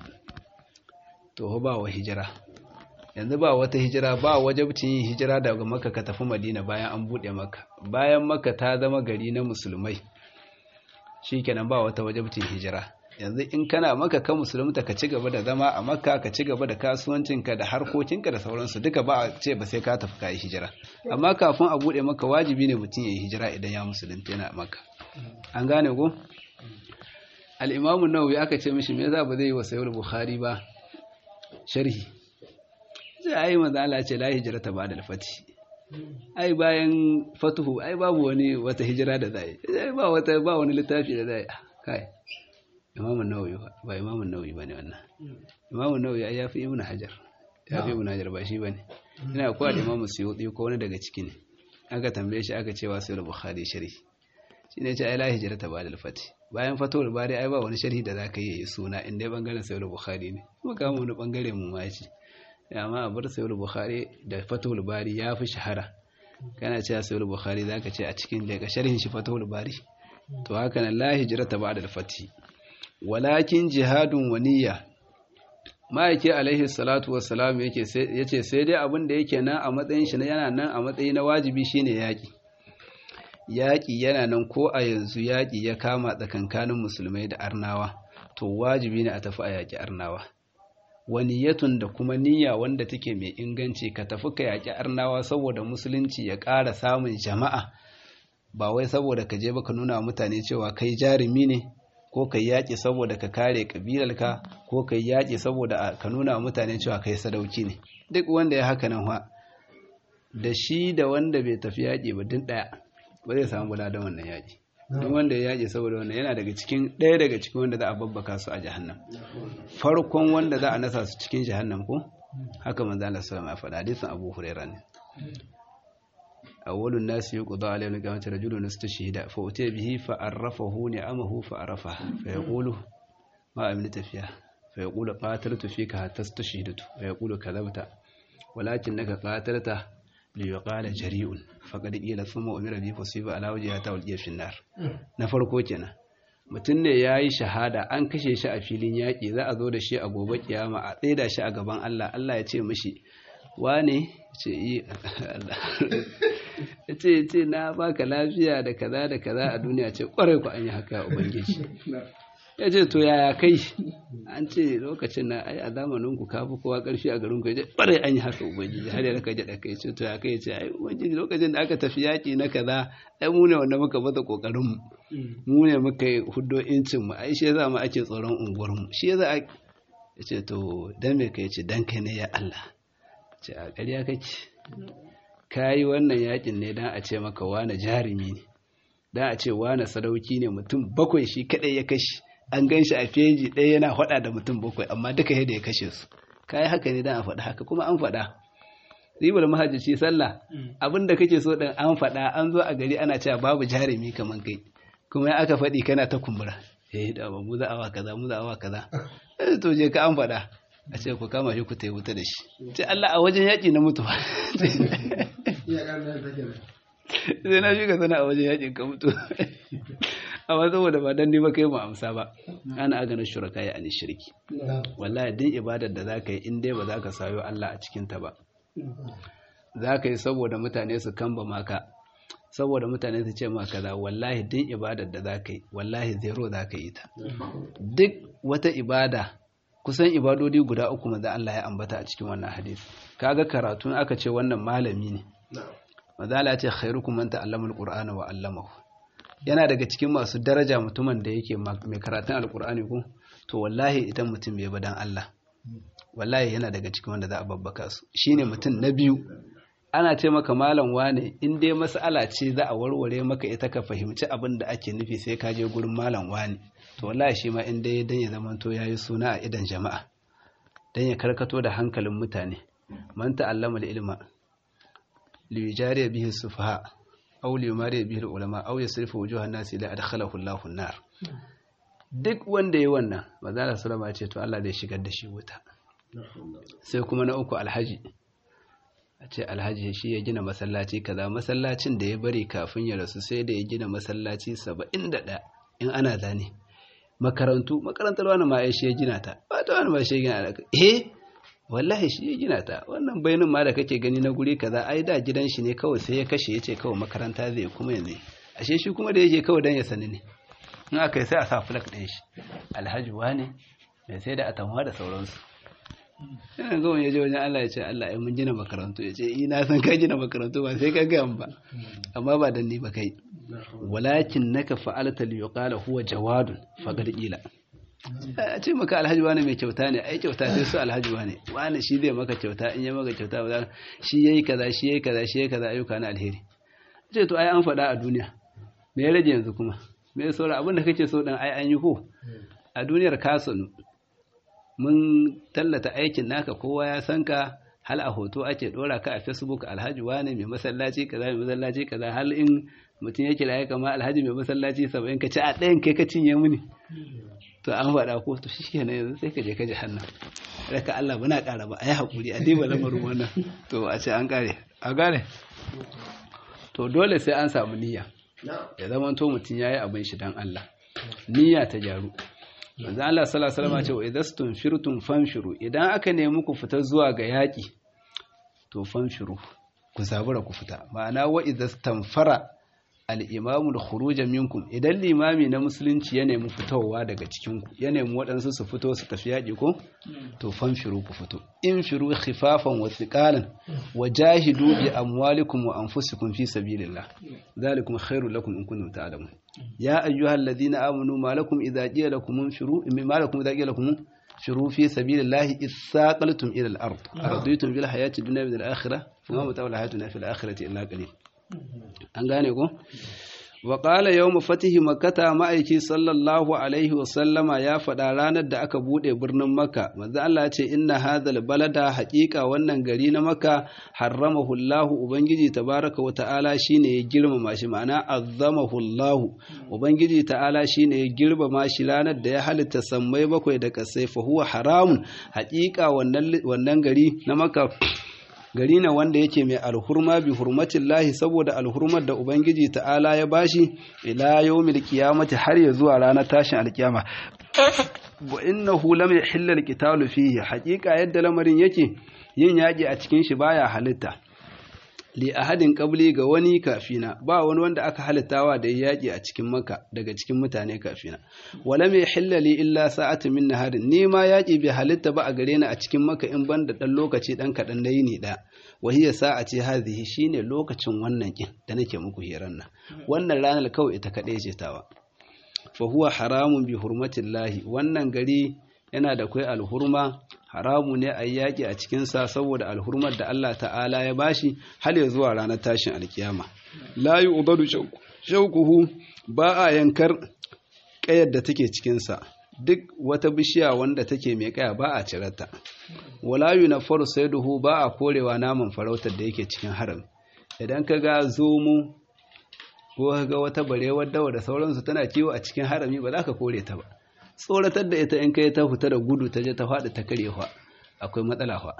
To ba wa hijira yanzu, ba wata hijira, ba wajibcin yin hijira daga Makka ka tafi Madina bayan an bude Makka. Bayan Makka ta zama gari na musulmai, shikenan ba wata wajibcin hijira. Yanzu in kana Makka ka musulunta ka ci gaba da zama a Makka, ka ci gaba da kasuwancinka da harkokinka da sauransu, duka ba a ce ba sai ka tafi ka yi hijira. Amma kafin a bude Makka wajibi ne mutum ya yi hijira idan ya musulunta yana Makka. An gane ko? Al-Imam an-Nawawi aka ce mishi me yasa ba zai yi wa Sahih Bukhari ba sharhi? Sai ai manzo Allah ce la hijrata ba'da al-fath. Ai bayan fatuhu ai babu wata hijira da zai. Ai ba wani littafi da zai. Kai. Imam an-Nawawi ba Imam an-Nawawi bane wannan. Imam an-Nawawi ai yafi Ibn Hajar. Yafi Ibn Hajar ba shi bane. Ina kuwa da Imam Suyuti ko wani daga ciki ne. Aka tambaye shi aka ce wa Sahih Bukhari sharhi. Shine ce ai la hijrata ba'da al-fath. Bayan Fathul Bari ai ba wani sharhi da zaka yi suna in dai bangaren Sahih Bukhari ne. Kuma kama wani bangare mu ma ce. Amma a bar Sahih Bukhari da Fathul Bari yafi shahara. Kana cewa Sahih Bukhari zaka ce a cikin daga sharhin shi Fathul Bari. To haka nan la hijrata ba'da al-fath. Walakin jihadun waniya. Ma'aiki alaihi salatu wassalam yace sai dai abin da yake nan a matsayin shi yana nan a matsayi na wajibi shine yaki. Yaki yana nan ko a yanzu yaki ya kama tsakankanin musulmai da arnawa, to wajibi ne a tafi a yaki arnawa. Waniyatun da kuma niyya wanda take mai inganci, ka tafi ka yaki arnawa saboda musulunci ya ƙara samun jama'a, ba wai saboda ka je ba ka nuna mutane cewa kai jarumi ne, ko kai yaƙi saboda ka kare ƙabilarka, ko kai yaƙi saboda ka nuna mutane cewa kai sadauki ne. Duk wanda ya haka nan da shi da wanda bai tafi yaƙi ba din ɗaya, ba zai samu bula da wannan yaƙi. Duk wanda ya yaƙi saboda wannan yana ɗaya daga cikin wanda za a babbaka su a jahannam. Farkon wanda za a nasa su cikin jahannam ko haka manzo Allah sallallahu alaihi wasallam ya faɗa, hadisin Abu Hurairah ne. أول الناس يقضى عليه القيامة رجل استشهد فأتي به فعرفه نعمه فعرفها فيقول ما أمنت فيها فيقول قاتلت فيك حتى استشهدت فيقول كذبت ولكنك قاتلته ليقال جريء فقد قيل ثم أمر به فصيب على وجهه والقي في النار. نفرقو kenan mutum ne yayi shahada, an kashe shi a filin yaki, za a zo da shi a gobe kiyama a tsaida shi a gaban Allah. Allah ya ce mishi wane ce yi ce na baka lafiya da kaza da kaza a duniya, ce kwarai ku an yi haka ubangiji. Ya ce to yaya kai? An ce lokacin na ai a zamanin ku kafi kowa karfi a garin ku. Ya ce kwarai an yi haka ubangiji, har ya raka jada kai. Ce to ya kai? Ce ai ubangiji lokacin da aka tafi yaki na kaza ai mu ne wanda muka bada kokarin mu ne muka yi huddo incin mu, ai shi yasa mu ake tsoron unguwar mu, shi yasa. Ya ce to dan me kai? Ce dan kai ne ya Allah. Ce a ƙarya kake, kayi wannan yakin ne dan a ce maka wane jarumi ne, dan a ce wane sadauki ne, mutum 7 shi kadai ya kashe, an ganshi a feji ɗaya yana faɗa da mutum 7 amma duka yadda ya kashe su. Kayi haka ne dan a faɗa haka, kuma an faɗa. Ribar mahajjaci sallah, abinda kake so dan an faɗa, an zo a gari ana cewa babu jarumi kaman kai, kuma ya aka faɗi kana ta kumbura. Da ba mu za a wa kaza, mu za a wa kaza. To je ka an faɗa. A ce ku kama shi ku ta yi wuta da shi. Ce Allah a wajen yaƙi na mutu. Sai na shi ka sana a wajen yaƙin ka mutu. Amma saboda ba dan ba kai mu amsa ba. Ana aganar shuraka ya ani shirki. Wallahi din ibadar da za ka yi in dai ba za ka sayo Allah a cikinta ba. Za ka yi saboda mutane su kamba maka, saboda mutane su ce maka kaza, wallahi din ibadar da za ka yi, wallahi zero za ka yi ta. Duk wata ibada, kusan ibadodi guda 3 manzo Allah ya ambata a cikin wannan hadisi. Kaga karatu aka ce wannan malami ne. Manzo Allah ya ce khairukum man ta'allama al-Qur'ana wa 'allamahu. Yana daga cikin masu daraja mutumin da yake mai karatun al-Qur'ani ko to wallahi idan mutum bai badan Allah, wallahi yana daga cikin wanda za a babbaka su. Shine mutum na biyu ana ce maka malam wane in dai mas'ala ce za a warware maka ita ka fahimci abin da ake nufi sai ka je gurin malam wane to wallahi shi ma in dai dan ya zamanto yayi suna a idan jama'a dan ya karkato da hankalin mutane man ta'allama al-ilma li yujari bihi sufaha aw li yumari bihi al-ulama aw yasrifu wujuhan nas ila adkhalahu Allahu an-nar duk wanda yayi wannan manzo Allah sallama ya ce to Allah zai shigar da shi wuta. Sai kuma na uku alhaji a ce alhaji shi ya gina masallaci kaza masallacin da ya bari kafin ya rasu sai da ya gina masallaci 71 in ana zane makarantar wani ma shi ya gina ta ba ta wani ma shi ya gina ta wallahi shi ya gina ta wannan bayanin ma da kake gani na guri kaza ai da gidan shi ne kawai sai ya kashe ya ce kawai makaranta zai kuma yanzu ashe shi kuma da yake kawai dan ya sani ne in aka yi sai a sa flak ɗin shi alhaji wane mai sai da atamwa da sauransu yana zuwa ya je wajen Allah ya ce Allah ai mun gina makarantu ya ce ina san ka gina makarantu ba sai ka ga ba amma ba dan ni ba kai walakin naka fa'alta li yuqala huwa jawadun faqad qila a ce maka alhaji wani mai kyauta ne ai kyauta sai su alhaji wani shi zai maka kyauta in ya maka kyauta ba shi yayi kaza shi yayi kaza shi yayi kaza ayyuka na alheri ce to ai an faɗa a duniya me ya rage yanzu kuma me saura abin da kake so dan ai an yi ko a duniyar kasanu mun tallata aikin naka kowa ya san ka hal a hoto ake dora ka a Facebook alhaji wane mai masallaci kaza mai masallaci kaza hal in mutum yake laye kama alhaji mai masallaci 70 ka ci a ɗayan kai ka cinye muni to an faɗa ko to shikenan yanzu sai ka je ka ji hannan raka Allah bana ƙara ba ayi hakuri a diba lamarin wannan to a ce an ƙare a gane to dole sai an samu niyya ya zama to mutum yayi abin shi dan Allah niyya ta jaru manzo Allah sallallahu alaihi wasallam ce wa idastum firtum fanshiru idan aka nemi ku fita zuwa ga yaki to fanshiru ku zabura ku fita ma'ana wa idastamfara al-imamu al-khuruj minkum idan limami na musulunci ya nemi fitowa daga cikin ku ya nemi waɗansu su fito su tafi yaki ko to fanshiru ku fito in firu khifafan wa thiqalan wajahidu bi amwalikum wa anfusikum fi sabilillah zalikum khairul lakum in kuntum ta'lamun ya ayyuhal ladina amanu ma lakum idza qila lakum infiru ma lakum idza qila lakum firu fi sabilillahi ithaqaltum ila al-ard araditum bil hayati dunya bil akhirah fama mata'ul hayatuna fil akhirati illa qalil an gane ko wa qala yawm fatihi makkah ma'aiki sallallahu alaihi wa sallama ya fada ranar da aka bude birnin makka manzo Allah ya ce inna hadhal balada haqiqa wannan gari na makka harramahu Allah ubangiji tabaaraka wa ta'ala shine ya girmama shi ma'ana azzamahu Allah ubangiji ta'ala shine ya girmama shi ranar da ya halitta sammai bakwai da kasai fa huwa haramun haqiqa wannan gari na makka gari na wanda yake mai alhurma bi hurmatin lahi saboda alhurmar da Ubangiji ta'ala ya bashi ila yawmil qiyamati har ya zuwa ranar tashin alkiyama wa innahu lam yahilla alqitalu fihi haqiqa yadda lamarin yake yin yaki a cikin shi baya halitta li ahadin qabli ga wani kafina ba wani wanda aka halittawa da yaki a cikin Makka daga cikin mutane kafina wala mai hillali illa sa'atu min naharin ni ma yaki bai halitta ba a gare ni a cikin Makka in ban da dan lokaci dan kadan nayi ni da wahiya sa'ati hadhihi shine lokacin wannan kin da nake muku hiran nan wannan ranar kawai ita kadai ce tawa fa huwa haramun bi hurmatillahi wannan gari yana da kai alhurma haramu ne a yaƙi a cikinsa saboda alhurmar da Allah ta'ala ya bashi har ya zuwa ranar tashin alkiyama la yu'dadu shauquhu ba a yankar ƙayar da take cikinsa duk wata bishiya wanda take mai ƙaya ba a cirarta wala yunfaru sayduhu ba a korewa naman farautar da yake cikin haram idan ka ga zomo ko ga wata barewar dawa da sauransu tana kiwo a cikin harami ba za ka kore ta ba tsoratar da ita in kai ta fita da gudu ta je ta faɗi ta kare fa akwai matsala fa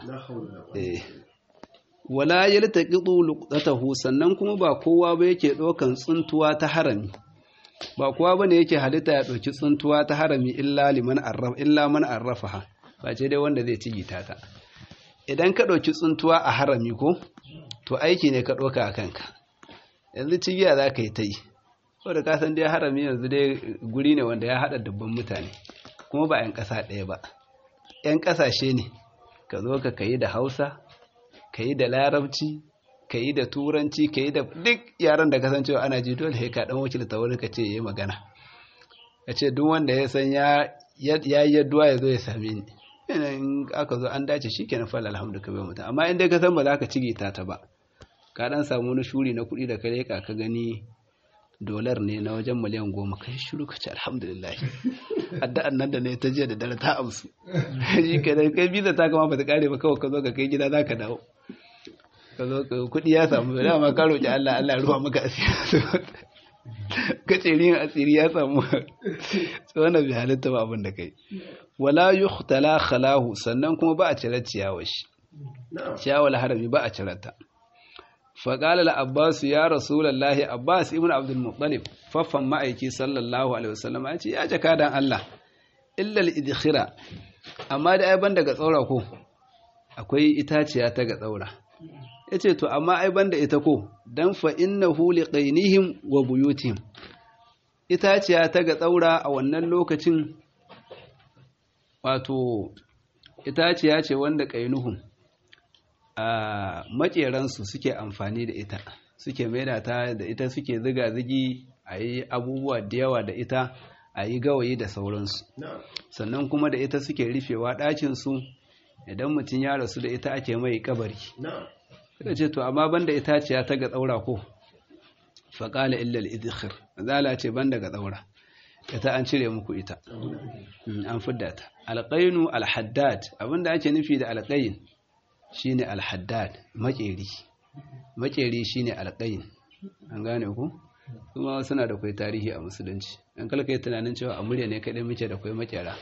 wala yaltaqitu luqatahu sannan kuma ba kowa ba yake dokan tsuntuwa ta harami ba kowa bane yake halitta ya doki tsuntuwa ta harami illa man arrafaha ba ce dai wanda zai cigita ta idan ka doki tsuntuwa a harami ko to aiki ne ka doka a kanka yanzu cigiya za ka yi ta yi saboda kasan dai harami yanzu dai guri ne wanda ya haɗa dubban mutane kuma ba 'yan ƙasa ɗaya ba 'yan ƙasashe ne ka zo ka kayi da hausa ka yi da larabci ka yi da turanci ka yi da duk yaran da kasancewa ana ji dole ka ɗan wakilta wani ka ce ya yi magana ka ce duk wanda ya san ya yi yadduwa ya zo ya same ni in aka zo an dace shi ke na fara alhamdu ka bai mutum amma in dai ka san ba za ka cige ta ba ka dan samu wani shuri na kuɗi da kare ka gani dolar ne na wajen miliyan 10 kai shiru ka ce alhamdulillah addu'an nan da ne ta jiya da dare ta amsu shi kenan kai biza ta kama ba ta kare ba kawai ka zo ka kai gida za ka dawo ka zo kuɗi ya samu da ma ka roƙi Allah Allah ruwa maka asiri ka ce rin asiri ya samu tsawon bi halitta ba abin da kai wala yuhtala khalahu sannan kuma ba a cire ciyawar shi ciyawar harami ba a cire ta faƙala al-abbas ya rasulullahi abbas ibn abdul muttalib faffan ma'aiki sallallahu alaihi wasallam ya ce ya jaka dan Allah illa al-idkhira amma da ai ban daga tsaura ko akwai itaciya ta ga tsaura yace to amma ai ban da ita ko dan fa innahu liqainihim wa buyutihim itaciya ta ga tsaura a wannan lokacin wato itaciya ce wanda qainuhum a makeransu suke amfani da ita suke maida ta da ita suke ziga-zigi a yi abubuwa da yawa da ita a yi gawayi da sauransu sannan kuma da ita suke rufewa ɗakinsu idan mutum ya rasu da ita ake mai kabari suka ce to amma banda itaciya ta ga tsaura ko faƙala illal idkhir zala ce banda ga tsaura ita an cire muku ita an fidda ta alqainu alhaddad abinda ake nufi da alqain shine alhaddad makeri shine alqain an gane ku kuma suna da kai tarihi a musulunci an kalkai tunanin cewa a murya ne kadai muke da kai makera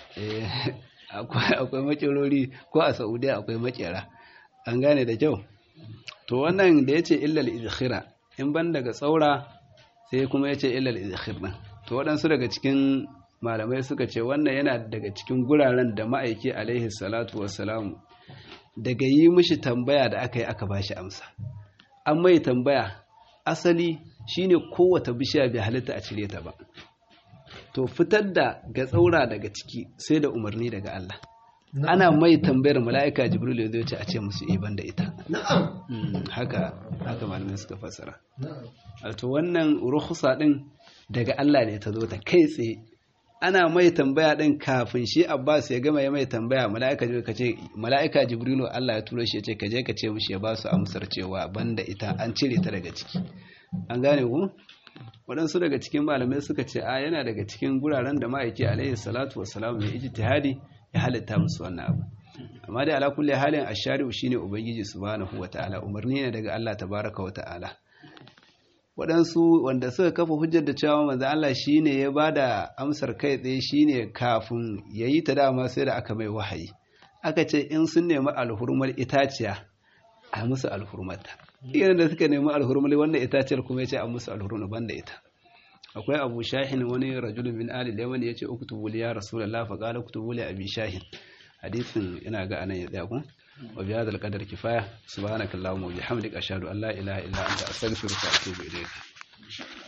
akwai makerori ko a Saudiya akwai makera an gane da kyau to wannan da yace illal idkhira in ban daga tsaura sai kuma yace illal idkhir din to waɗansu daga cikin malamai suka ce wannan yana daga cikin guraren da ma'aiki alaihi salatu wassalamu daga yi mishi tambaya da aka yi aka bashi amsa an mai tambaya asali shine kowace bishiya bai halitta a cire ta ba to fitar da ga tsaura daga ciki sai da umarni daga Allah ana mai tambayar mala'ika jibril ya zo ce a ce musu ban da ita haka malamai suka fassara to wannan rukhsa din daga Allah ne ta zo ta kai tsaye ana mai tambaya din kafin shi Abbas ya gama ya mai tambaya mala'ika jibrilu Allah ya turo shi ya ce ka je ka ce mushi ya ba su amsar cewa banda ita an cire ta daga ciki an gane ku waɗansu daga cikin malamai suka ce a yana daga cikin guraren da ma'aiki alaihi salatu wassalam mai ijtihadi ya halitta musu wannan abu amma dai ala kulli halin ash-shari'u shine ubangiji subhanahu wataala umarni ne daga Allah tabaraka wataala waɗansu wanda suka kafa hujjar da cewa manzo Allah shine ya bada amsar kai tsaye shine kafin yayi ta dama sai da aka mai wahayi aka ce in sun nemi alhurmar itaciya a musu alhurmarta irin da suka nemi alhurmar wannan itaciyar kuma yace a musu alhurmar banda ita akwai Abu Shahin wani rajulun min ali Yaman yace uktubu li ya rasulullah fa qala uktubu li Abi Shahin hadisin ina ga anan ya tsaya ku wa bi hadal qadar kifaya subhanakallahumma wa bihamdika ashhadu an la ilaha illa anta astaghfiruka wa atubu ilayk